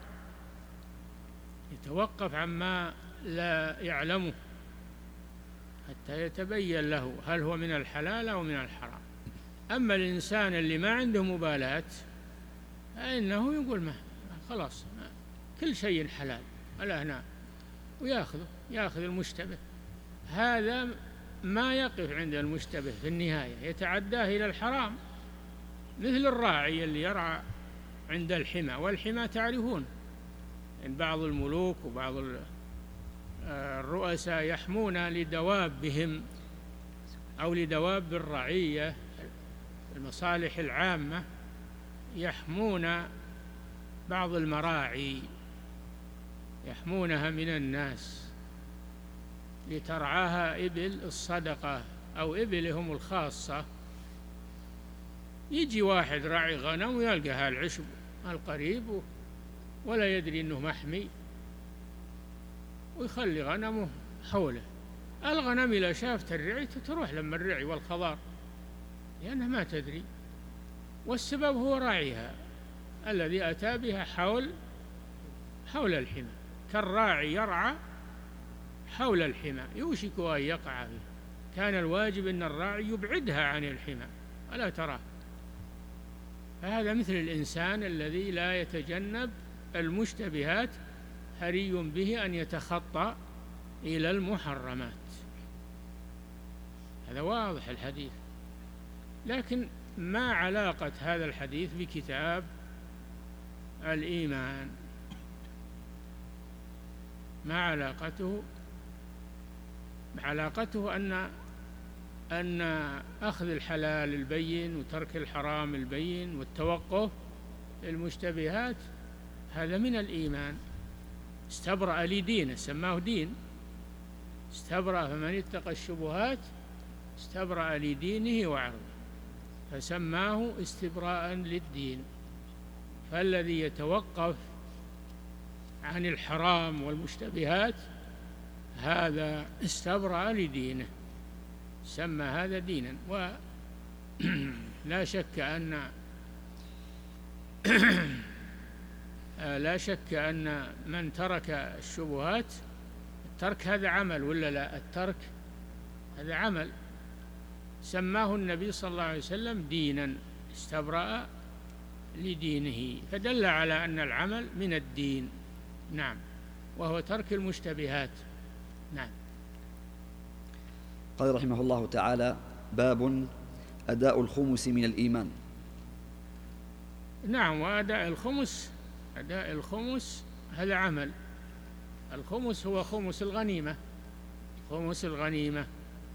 يتوقف عما لا يعلمه حتى يتبين له هل هو من الحلال أو من الحرام. أما الإنسان اللي ما عنده مبالاة فإنه يقول ما خلاص كل شيء حلال ألا هنا، ويأخذ المشتبه. هذا ما يقف عند المشتبه، في النهاية يتعداه إلى الحرام، مثل الراعي اللي يرعى عند الحمى، والحمى تعرفون إن بعض الملوك وبعض الرؤساء يحمون لدوابهم أو لدواب الرعية المصالح العامة، يحمون بعض المراعي، يحمونها من الناس لترعاها إبل الصدقة أو إبلهم الخاصة. يجي واحد راعي غنم ويلقى هالعشب القريب ولا يدري أنه محمي، ويخلي غنمه حوله. الغنم إذا شافت الرعي تروح لما الرعي والخضار، لأنها ما تدري، والسبب هو راعيها الذي أتى بها حول الحمى، كالراعي يرعى حول الحمى يوشك أن يقع فيه. كان الواجب أن الراعي يبعدها عن الحمى ألا تراه. فهذا مثل الإنسان الذي لا يتجنب المشتبهات، حري به أن يتخطى إلى المحرمات. هذا واضح الحديث. لكن ما علاقة هذا الحديث بكتاب الإيمان؟ ما علاقته؟ علاقته أن أخذ الحلال البين وترك الحرام البين والتوقف المشتبهات هذا من الإيمان. استبرأ لدينه، سماه دين، استبرأ، فمن اتقى الشبهات استبرأ لدينه وعرضه، فسماه استبراء للدين. فالذي يتوقف عن الحرام والمشتبهات هذا استبرأ لدينه، سمى هذا دينا. ولا شك أن لا شك أن من ترك الشبهات، الترك هذا عمل ولا لا؟ الترك هذا عمل، سماه النبي صلى الله عليه وسلم دينا، استبرأ لدينه، فدل على أن العمل من الدين. نعم، وهو ترك المشتبهات. نعم. قال رحمه الله تعالى: باب أداء الخمس من الإيمان. نعم، وأداء الخمس، أداء الخمس هذا عمل. الخمس هو خمس الغنيمة، خمس الغنيمة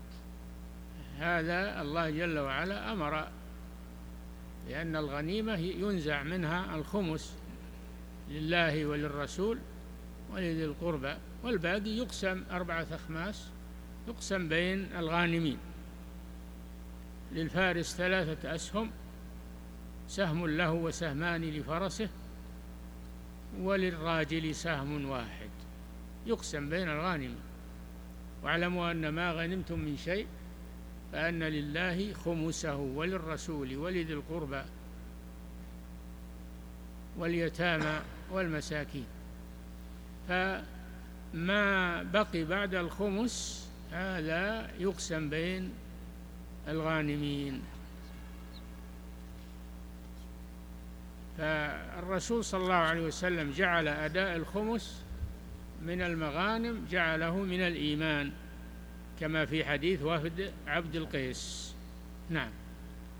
هذا الله جل وعلا أمر لأن الغنيمة ينزع منها الخمس لله وللرسول ولذي القربى، والباقي يقسم 4 أخماس، يقسم بين الغانمين. للفارس 3 أسهم، سهم له وسهمان لفرسه، وللراجل سهم واحد، يقسم بين الغانمين. واعلموا أن ما غنمتم من شيء فأن لله خمسه وللرسول ولذي القربى واليتامى والمساكين. فما بقي بعد الخمس هذا يقسم بين الغانمين. فالرسول صلى الله عليه وسلم جعل أداء الخمس من المغانم، جعله من الإيمان، كما في حديث وفد عبد القيس. نعم.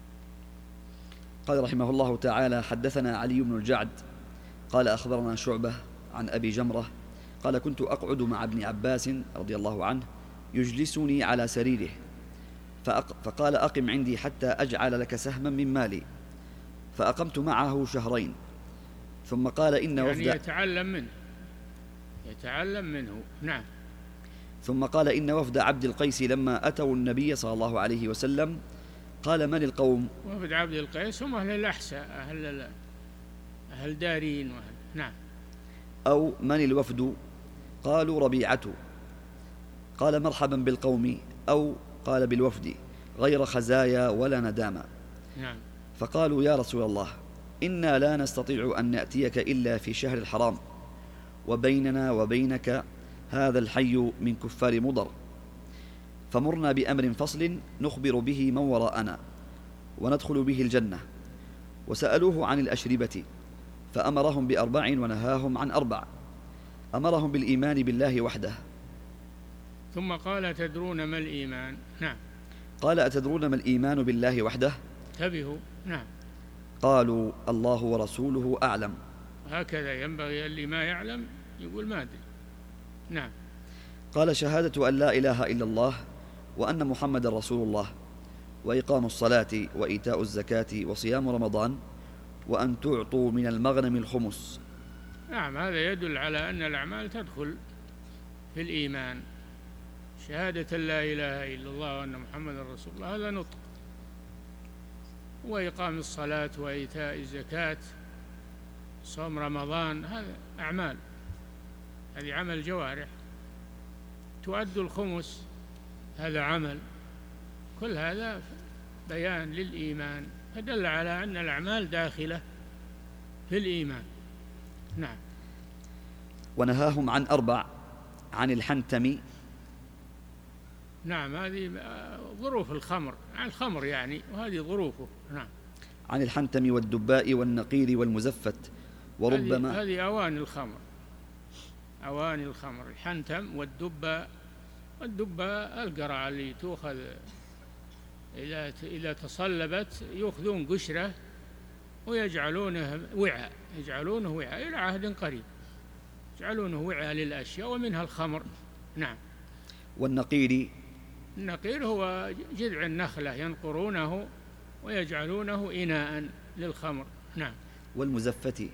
قال رحمه الله تعالى: حدثنا علي بن الجعد قال أخبرنا شعبة عن أبي جمرة قال: كنت أقعد مع ابن عباس رضي الله عنه يجلسني على سريره فقال: أقم عندي حتى أجعل لك سهما من مالي. فأقمت معه شهرين، ثم قال: إن وفد يتعلم منه. نعم. ثم قال: إن وفد عبد القيس لما أتوا النبي صلى الله عليه وسلم قال: من القوم؟ وفد عبد القيس هم أهل الأحساء، أهل دارين نعم. أو من الوفد؟ قالوا: ربيعة. قال: مرحبا بالقوم، أو قال: بالوفد، غير خزايا ولا ندامة. نعم. فقالوا: يا رسول الله، إنا لا نستطيع أن نأتيك إلا في شهر الحرام، وبيننا وبينك هذا الحي من كفار مضر، فمرنا بأمر فصل نخبر به من وراءنا وندخل به الجنة. وسألوه عن الأشربة فأمرهم بأربع ونهاهم عن أربع. أمرهم بالإيمان بالله وحده. ثم قال: تدرون ما الإيمان؟ نعم. قال: أتدرون ما الإيمان بالله وحده؟ انتبهوا. نعم. قالوا: الله ورسوله أعلم. هكذا ينبغي اللي ما يعلم يقول ما أدري. نعم. قال: شهادة أن لا إله إلا الله وأن محمد رسول الله، وإقام الصلاة وإيتاء الزكاة وصيام رمضان، وأن تعطوا من المغنم الخمس. نعم. هذا يدل على أن الأعمال تدخل في الإيمان. شهادة لا إله إلا الله وأن محمد رسول الله هذا نطق، وإقام الصلاة وإيتاء الزكاة صوم رمضان هذا أعمال، هذه عمل جوارح. تؤد الخمس هذا عمل. كل هذا بيان للإيمان، فدل على أن الأعمال داخلة في الإيمان. نعم. ونهاهم عن أربع: عن الحنتم. نعم. هذه ظروف الخمر يعني، وهذه ظروفه. نعم. عن الحنتم والدباء والنقير والمزفت. وربما هذه أواني الخمر، الحنتم والدباء القرعة اللي تؤخذ إذا تصلبت يأخذون قشرة ويجعلونه وعاء، إلى عهد قريب يجعلونه وعاء للأشياء، ومنها الخمر. نعم. والنقير هو جذع النخلة ينقرونه ويجعلونه إناء للخمر. نعم. والمزفت.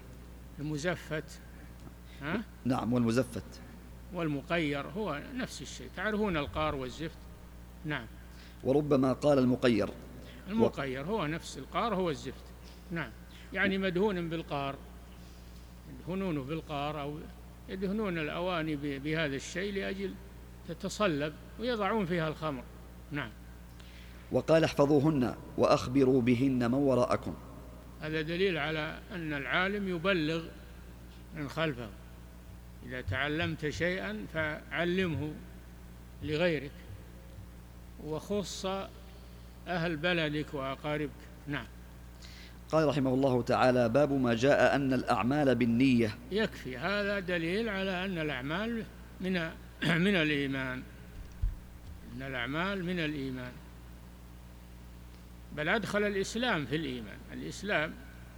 نعم. والمزفت والمقير هو نفس الشيء، تعرفون القار والزفت. نعم. وربما قال المقير هو نفس القار هو الزفت. نعم. يعني مدهون بالقار، يدهنونه بالقار أو يدهنون الأواني بهذا الشيء لأجل تتصلب ويضعون فيها الخمر. نعم. وقال: احفظوهن وأخبروا بهن من وراءكم. هذا دليل على أن العالم يبلغ من خلفه. إذا تعلمت شيئا فعلمه لغيرك، وخص أهل بلدك وأقاربك. نعم. قال رحمه الله تعالى: باب ما جاء أن الأعمال بالنية. يكفي هذا دليل على أن الأعمال من الإيمان، إن الأعمال من الإيمان، بل أدخل الإسلام في الإيمان، الإسلام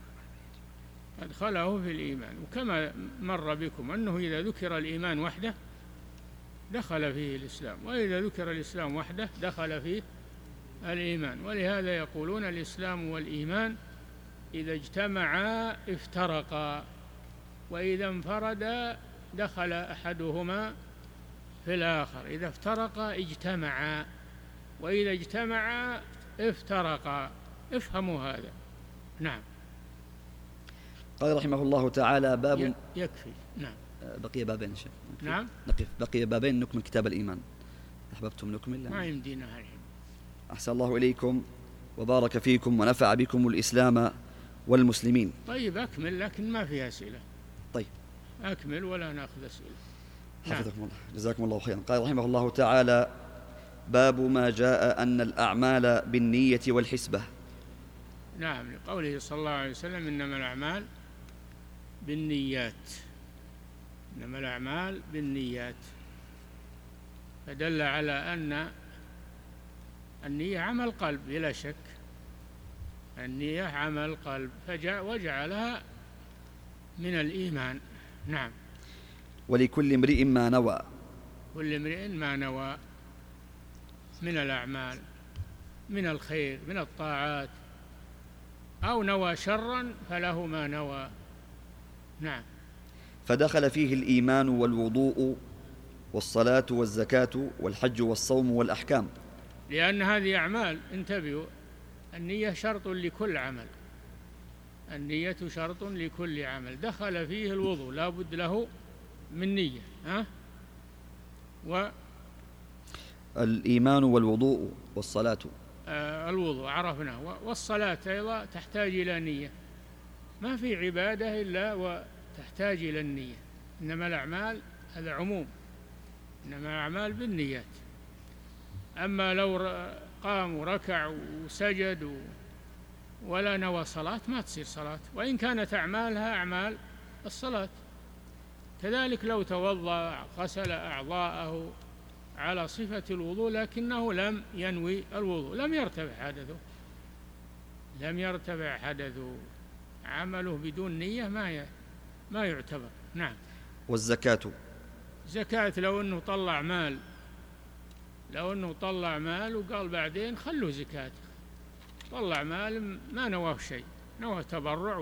أدخله في الإيمان. وكما مر بكم أنه إذا ذكر الإيمان وحده دخل فيه الإسلام، وإذا ذكر الإسلام وحده دخل فيه الإيمان. ولهذا يقولون الإسلام والإيمان إذا اجتمعا افترقا، وإذا انفردا دخل أحدهما في الآخر. إذا افترقا اجتمعا، وإذا اجتمعا افترقا. افهموا هذا. نعم. قال رحمه الله تعالى: باب. يكفي. نعم. بقي بابين شيخ. نعم. بقي بابين نكمل كتاب الإيمان. أحببتم نكمل؟ ما يمدينا الحين. أحسن الله إليكم وبارك فيكم ونفع بكم الإسلام والمسلمين. طيب أكمل، لكن ما فيها أسئلة. طيب أكمل ولا نأخذ أسئلة. حفظكم الله، جزاكم الله خيرا. قال رحمه الله تعالى: باب ما جاء أن الأعمال بالنية والحسبة. نعم. لقوله صلى الله عليه وسلم: إنما الأعمال بالنيات. إنما الأعمال بالنيات، فدل على أن النية عمل قلب بلا شك، النية عمل قلب وجعلها من الإيمان. نعم. ولكل امرئ ما نوى. كل امرئ ما نوى من الأعمال، من الخير، من الطاعات، أو نوى شرا فله ما نوى. نعم. فدخل فيه الإيمان والوضوء والصلاة والزكاة والحج والصوم والأحكام، لأن هذه أعمال. انتبهوا، النية شرط لكل عمل، النية شرط لكل عمل. دخل فيه الوضوء، لا بد له من نية. الإيمان والوضوء والصلاة. الوضوء عرفناه، والصلاة أيضا تحتاج إلى نية. ما في عبادة إلا وتحتاج إلى النية. إنما الأعمال هذا عموم، إنما الأعمال بالنيات. أما لو قام وركع وسجد ولا نوى صلاة ما تصير صلاة، وإن كانت أعمالها أعمال الصلاة. كذلك لو توضأ غسل أعضاءه على صفة الوضوء لكنه لم ينوي الوضوء، لم يرتفع حدثه، عمله بدون نية ما يعتبر. نعم. والزكاة. زكاة لو أنه طلع مال وقال بعدين خلوا زكاة، طلع مال ما نواه شيء، نواه تبرع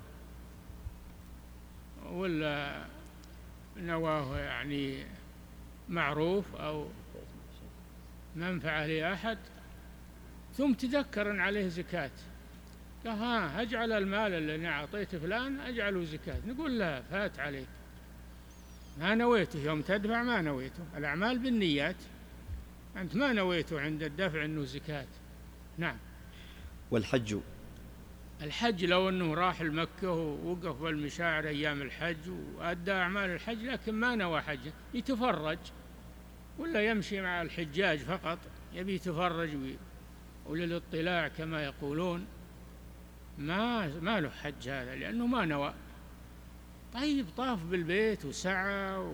ولا نواه يعني معروف أو منفعة لأحد، ثم تذكر أن عليه زكاة، قال أجعل المال الذي أعطيته فلان أجعله زكاة. نقول لا، فات عليك، ما نويته يوم تدفع، ما نويته. الأعمال بالنيات، أنت ما نويته عند الدفع أنه زكاة. نعم. والحج. الحج لو أنه راح لمكة ووقف بالمشاعر أيام الحج وأدى أعمال الحج لكن ما نوى حجه، يتفرج ولا يمشي مع الحجاج فقط، يبي يتفرج وللاطلاع كما يقولون، ما له حج هذا، لأنه ما نوى. طيب طاف بالبيت وسعى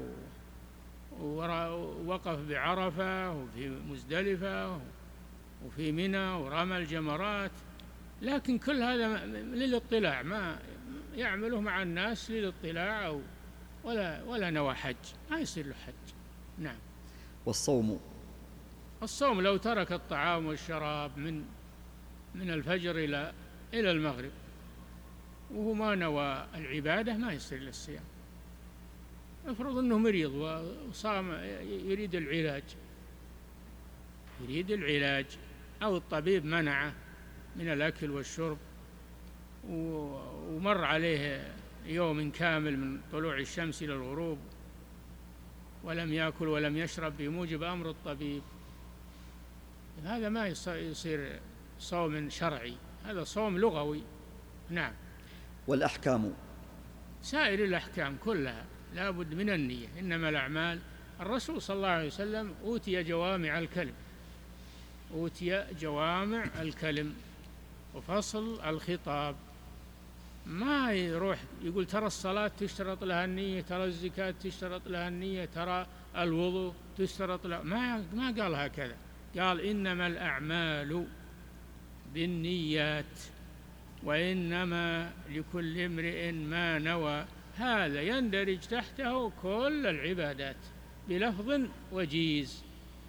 ووقف بعرفة وفي مزدلفة وفي منى ورمى الجمرات، لكن كل هذا للاطلاع، ما يعمله مع الناس للاطلاع ولا نوى حج، ما يصير له حج. نعم. والصوم. الصوم لو ترك الطعام والشراب من الفجر إلى المغرب وهو ما نوى العبادة ما يصير للصيام. افرض أنه مريض وصام يريد العلاج أو الطبيب منعه من الأكل والشرب ومر عليه يوم كامل من طلوع الشمس إلى الغروب ولم يأكل ولم يشرب بموجب أمر الطبيب، هذا ما يصير صوم شرعي، هذا صوم لغوي. نعم. والأحكام. سائر الأحكام كلها لا بد من النية، إنما الأعمال. الرسول صلى الله عليه وسلم أوتي جوامع الكلم وفصل الخطاب، ما يروح يقول ترى الصلاة تشترط لها النية، ترى الزكاة تشترط لها النية، ترى الوضوء تشترط لها، ما قال هكذا، قال إنما الأعمال بالنيات وإنما لكل امرئ ما نوى. هذا يندرج تحته كل العبادات بلفظ وجيز،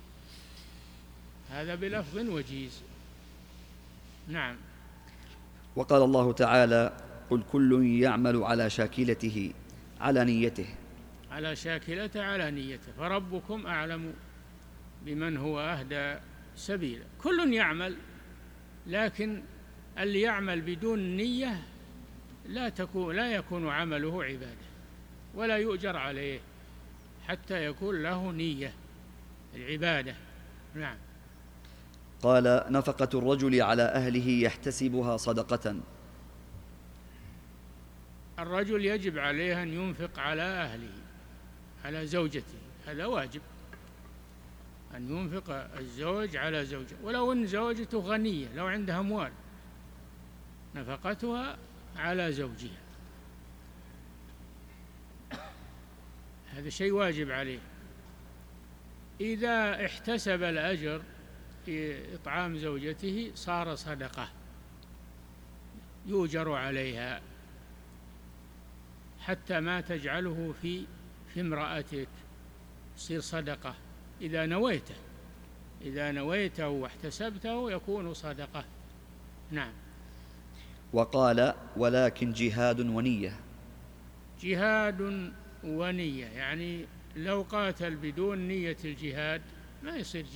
هذا بلفظ وجيز. نعم. وقال الله تعالى قل كل يعمل على شاكلته على نيته، على نيته، فربكم أعلم بمن هو أهدى سبيلا. كل يعمل، لكن اللي يعمل بدون نية لا يكون عمله عبادة ولا يؤجر عليه حتى يكون له نية العبادة. نعم. قال نفقة الرجل على أهله يحتسبها صدقة. الرجل يجب عليه أن ينفق على أهله، على زوجته، هذا واجب أن ينفق الزوج على زوجته، ولو أن زوجته غنية، لو عندها أموال نفقتها على زوجها، هذا شيء واجب عليه. إذا احتسب الأجر في إطعام زوجته صار صدقة، يؤجر عليها، حتى ما تجعله في امرأتك، يصير صدقة إذا نويته واحتسبته يكون صدقة. نعم. وقال: ولكن جهاد ونية. جهاد ونية يعني لو قاتل بدون نية الجهاد ما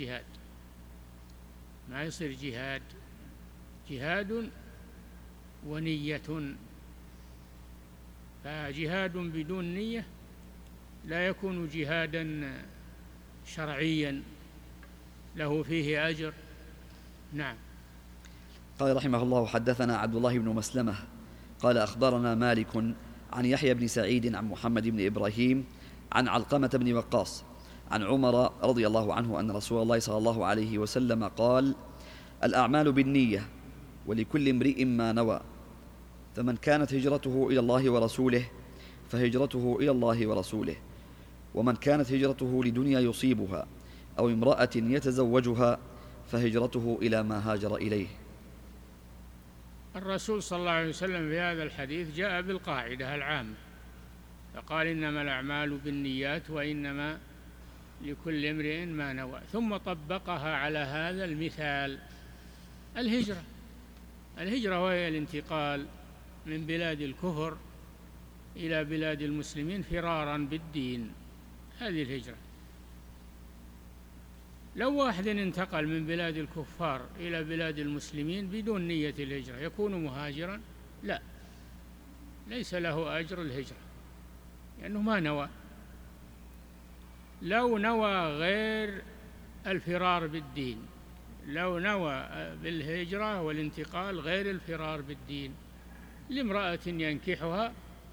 يصير جهاد. جهاد ونية. فجهاد بدون نية لا يكون جهادا شرعيا له فيه أجر. نعم. قال رحمه الله: حدثنا عبد الله بن مسلمة قال أخبرنا مالك عن يحيى بن سعيد عن محمد بن إبراهيم عن علقمة بن وقاص عن عمر رضي الله عنه أن رسول الله صلى الله عليه وسلم قال: الأعمال بالنية ولكل امرئ ما نوى، فمن كانت هجرته إلى الله ورسوله فهجرته إلى الله ورسوله، ومن كانت هجرته لدنيا يصيبها أو امرأة يتزوجها فهجرته إلى ما هاجر إليه. الرسول صلى الله عليه وسلم في هذا الحديث جاء بالقاعدة العامة، فقال: إنما الأعمال بالنيات وإنما لكل امرئ ما نوى، ثم طبقها على هذا المثال. الهجرة وهي الانتقال من بلاد الكفر إلى بلاد المسلمين فرارا بالدين، هذه الهجرة. لو واحد انتقل من بلاد الكفار إلى بلاد المسلمين بدون نية الهجرة يكون مهاجرا؟ لا، ليس له أجر الهجرة لأنه ما نوى. لو نوى غير الفرار بالدين، لو نوى بالهجرة والانتقال غير الفرار بالدين لامرأة ينكحها،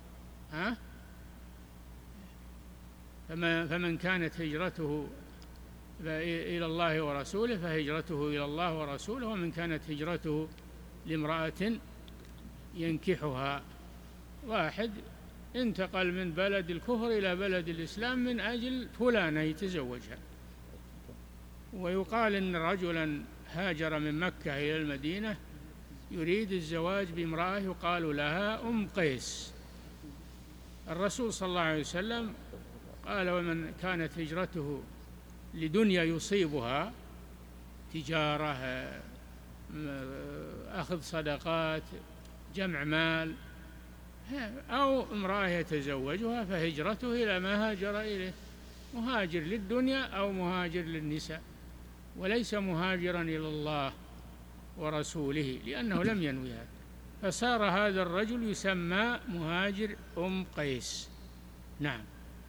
فمن كانت هجرته إلى الله ورسوله فهجرته إلى الله ورسوله، ومن كانت هجرته لامرأة ينكحها. واحد انتقل من بلد الكفر إلى بلد الإسلام من أجل فلانة يتزوجها، ويقال إن رجلا هاجر من مكة إلى المدينة يريد الزواج بامرأة يقال لها أم قيس. الرسول صلى الله عليه وسلم قال: ومن كانت هجرته لدنيا يصيبها، تجارة، أخذ صدقات، جمع مال، أو امرأة يتزوجها فهجرته إلى ما هاجر إليه، مهاجر للدنيا أو مهاجر للنساء، وليس مهاجرا إلى الله ورسوله لأنه لم ينوي هذا، فصار هذا الرجل يسمى مهاجر أم قيس. نعم.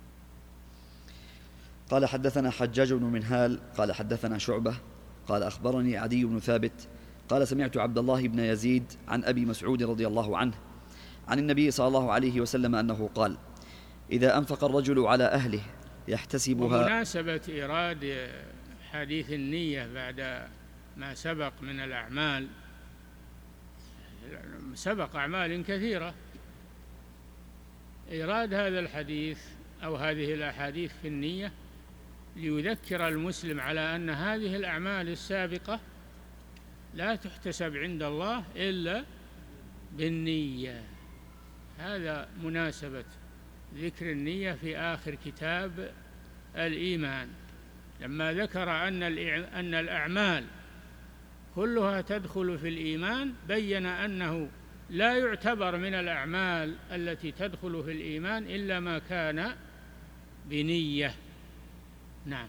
قال: حدثنا حجاج بن منهال قال حدثنا شعبة قال أخبرني عدي بن ثابت قال سمعت عبد الله بن يزيد عن أبي مسعود رضي الله عنه عن النبي صلى الله عليه وسلم أنه قال: إذا أنفق الرجل على أهله يحتسبها. ومناسبة إيراد حديث النية بعد ما سبق من الأعمال، سبق أعمال كثيرة، إيراد هذا الحديث أو هذه الأحاديث في النية ليذكر المسلم على أن هذه الأعمال السابقة لا تحتسب عند الله إلا بالنية. هذا مناسبة ذكر النية في آخر كتاب الإيمان، لما ذكر أن الأعمال كلها تدخل في الإيمان، بين أنه لا يعتبر من الأعمال التي تدخل في الإيمان إلا ما كان بنية. نعم.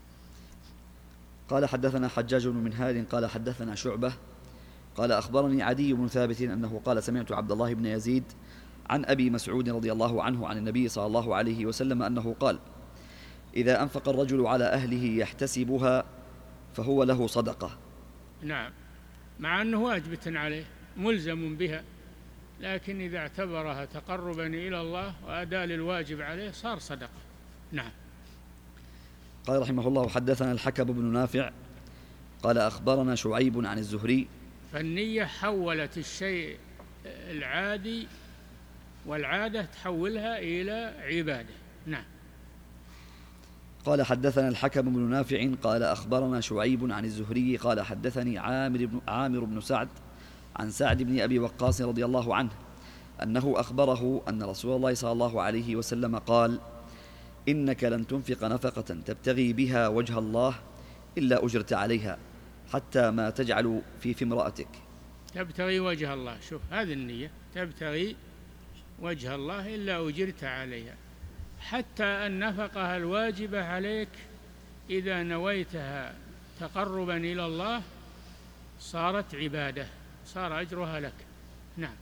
قال: حدثنا حجاج بن منهال قال حدثنا شعبة قال أخبرني عدي بن ثابت أنه قال سمعت عبد الله بن يزيد عن أبي مسعود رضي الله عنه عن النبي صلى الله عليه وسلم أنه قال: إذا أنفق الرجل على أهله يحتسبها فهو له صدقة. نعم، مع أنه واجبة عليه ملزم بها، لكن إذا اعتبرها تقربا إلى الله وأداء للواجب عليه صار صدقة. نعم. قال رحمه الله: حدثنا الحكم بن نافع قال أخبرنا شعيب عن الزهري. فالنية حولت الشيء العادي والعادة تحولها إلى عبادة. نعم. قال: حدثنا الحكم بن نافع قال أخبرنا شعيب عن الزهري قال حدثني عامر بن سعد عن سعد بن أبي وقاص رضي الله عنه أنه أخبره أن رسول الله صلى الله عليه وسلم قال: إنك لن تنفق نفقة تبتغي بها وجه الله إلا أجرت عليها حتى ما تجعل في امرأتك. تبتغي وجه الله، شوف هذه النية، تبتغي وجه الله إلا أجرت عليها، حتى النفقة الواجبة عليك إذا نويتها تقربا إلى الله صارت عبادة، صار أجرها لك. نعم.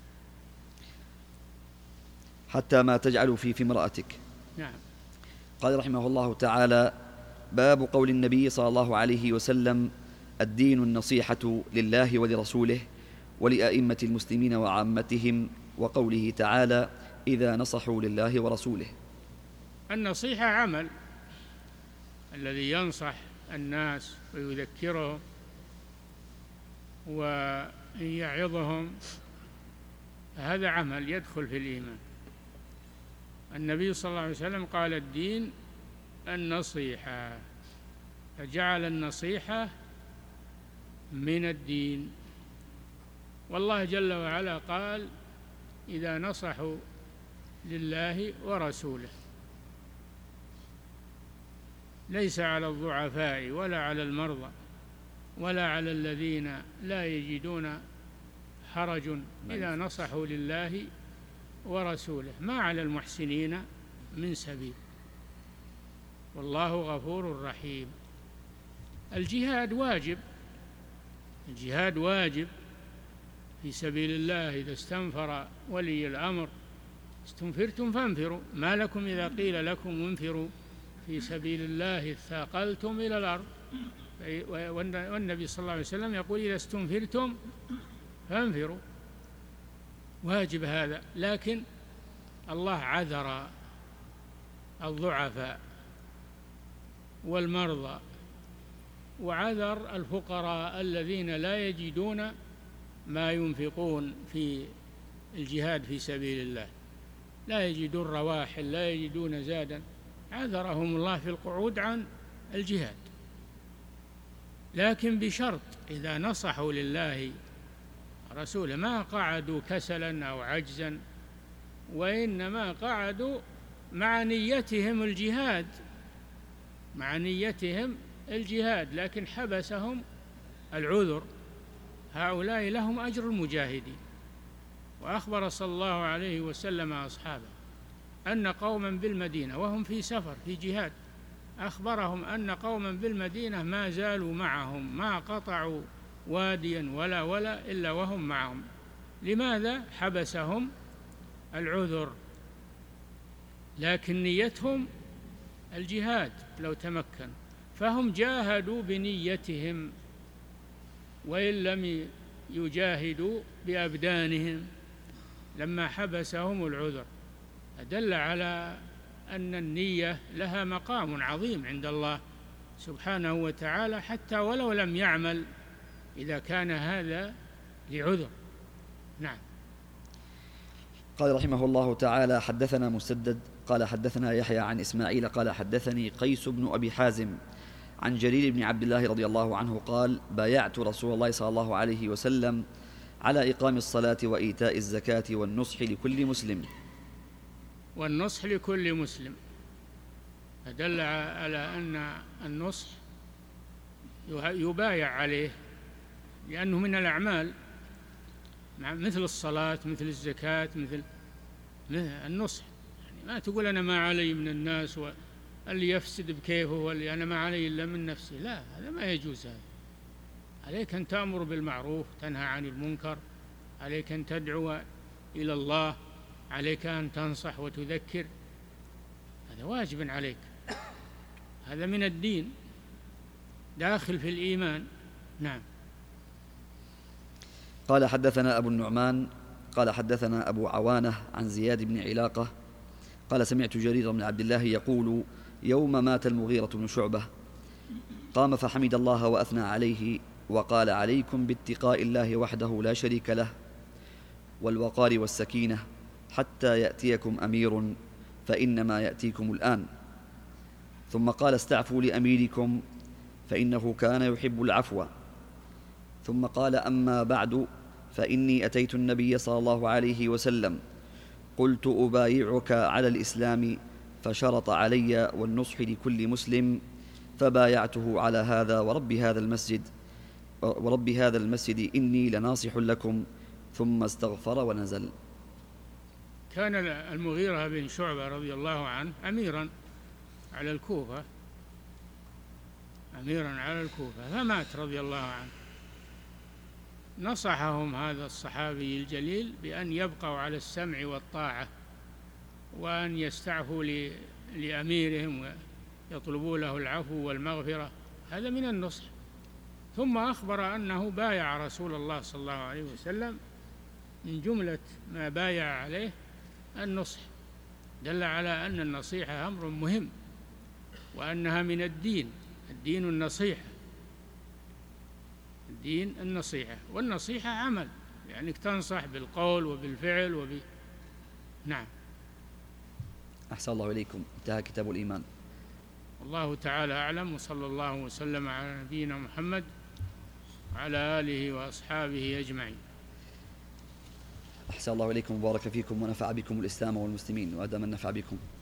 حتى ما تجعل في امرأتك. نعم. قال رحمه الله تعالى: باب قول النبي صلى الله عليه وسلم: الدين النصيحة لله ولرسوله ولأئمة المسلمين وعامتهم، وقوله تعالى: إذا نصحوا لله ورسوله. النصيحة عمل، الذي ينصح الناس ويذكرهم ويعظهم هذا عمل يدخل في الإيمان. النبي صلى الله عليه وسلم قال: الدين النصيحة، فجعل النصيحة من الدين. والله جل وعلا قال: إذا نصحوا لله ورسوله. ليس على الضعفاء ولا على المرضى ولا على الذين لا يجدون حرج إذا نصحوا لله ورسوله، ما على المحسنين من سبيل، والله غفور رحيم. الجهاد واجب، الجهاد واجب في سبيل الله. إذا استنفر ولي الأمر: استنفرتم فانفروا، ما لكم إذا قيل لكم انفروا في سبيل الله اثاقلتم إلى الأرض. والنبي صلى الله عليه وسلم يقول: إذا استنفرتم فانفروا، واجب هذا. لكن الله عذر الضعفاء والمرضى، وعذر الفقراء الذين لا يجدون ما ينفقون في الجهاد في سبيل الله، لا يجدون رواحل، لا يجدون زادا، عذرهم الله في القعود عن الجهاد. لكن بشرط: إذا نصحوا لله رسوله، ما قعدوا كسلا أو عجزا، وإنما قعدوا مع نيتهم الجهاد، مع نيتهم الجهاد، لكن حبسهم العذر. هؤلاء لهم أجر المجاهدين. وأخبر صلى الله عليه وسلم أصحابه أن قوما بالمدينة وهم في سفر في جهاد، أخبرهم أن قوما بالمدينة ما زالوا معهم، ما قطعوا واديا ولا إلا وهم معهم. لماذا؟ حبسهم العذر، لكن نيتهم الجهاد لو تمكن، فهم جاهدوا بنيتهم وإن لم يجاهدوا بأبدانهم لما حبسهم العذر. أدل على أن النية لها مقام عظيم عند الله سبحانه وتعالى، حتى ولو لم يعمل إذا كان هذا لعذر. نعم. قال رحمه الله تعالى: حدثنا مسدد قال حدثنا يحيى عن إسماعيل قال حدثني قيس بن أبي حازم عن جرير بن عبد الله رضي الله عنه قال: بايعت رسول الله صلى الله عليه وسلم على إقام الصلاة وإيتاء الزكاة والنصح لكل مسلم. والنصح لكل مسلم أدل على أن النصح يبايع عليه، لأنه من الأعمال، مثل الصلاة، مثل الزكاة، مثل النصح. يعني ما تقول أنا ما علي من الناس واللي يفسد بكيفه واللي أنا ما علي إلا من نفسي، لا، هذا ما يجوز. هذا عليك أن تأمر بالمعروف، تنهى عن المنكر، عليك أن تدعو إلى الله، عليك أن تنصح وتذكر، هذا واجب عليك، هذا من الدين، داخل في الإيمان. نعم. قال حدثنا أبو النعمان قال حدثنا أبو عوانة عن زياد بن علاقة قال: سمعت جرير بن عبد الله يقول: يوم مات المغيرة بن شعبة قام فحمد الله وأثنى عليه وقال: عليكم باتقاء الله وحده لا شريك له والوقار والسكينة حتى يأتيكم أمير فإنما يأتيكم الآن. ثم قال: استعفوا لأميركم فإنه كان يحب العفو. ثم قال: أما بعد فإني أتيت النبي صلى الله عليه وسلم قلت أبايعك على الإسلام فشرط علي والنصح لكل مسلم فبايعته على هذا ورب هذا المسجد إني لناصح لكم ثم استغفر ونزل. كان المغيرة بن شعبة رضي الله عنه أميرا على الكوفة فمات رضي الله عنه. نصحهم هذا الصحابي الجليل بأن يبقوا على السمع والطاعة وأن يستعفوا لأميرهم ويطلبوا له العفو والمغفرة، هذا من النصح. ثم أخبر أنه بايع رسول الله صلى الله عليه وسلم، من جملة ما بايع عليه النصح، دل على أن النصيحة أمر مهم وأنها من الدين النصيحة، الدين النصيحة، والنصيحة عمل، يعني تنصح بالقول وبالفعل نعم. أحسن الله إليكم. انتهى كتاب الإيمان. والله تعالى أعلم، وصلى الله وسلم على نبينا محمد وعلى آله وأصحابه أجمعين. أحسن الله إليكم وبارك فيكم ونفع بكم الإسلام والمسلمين وأدام النفع بكم.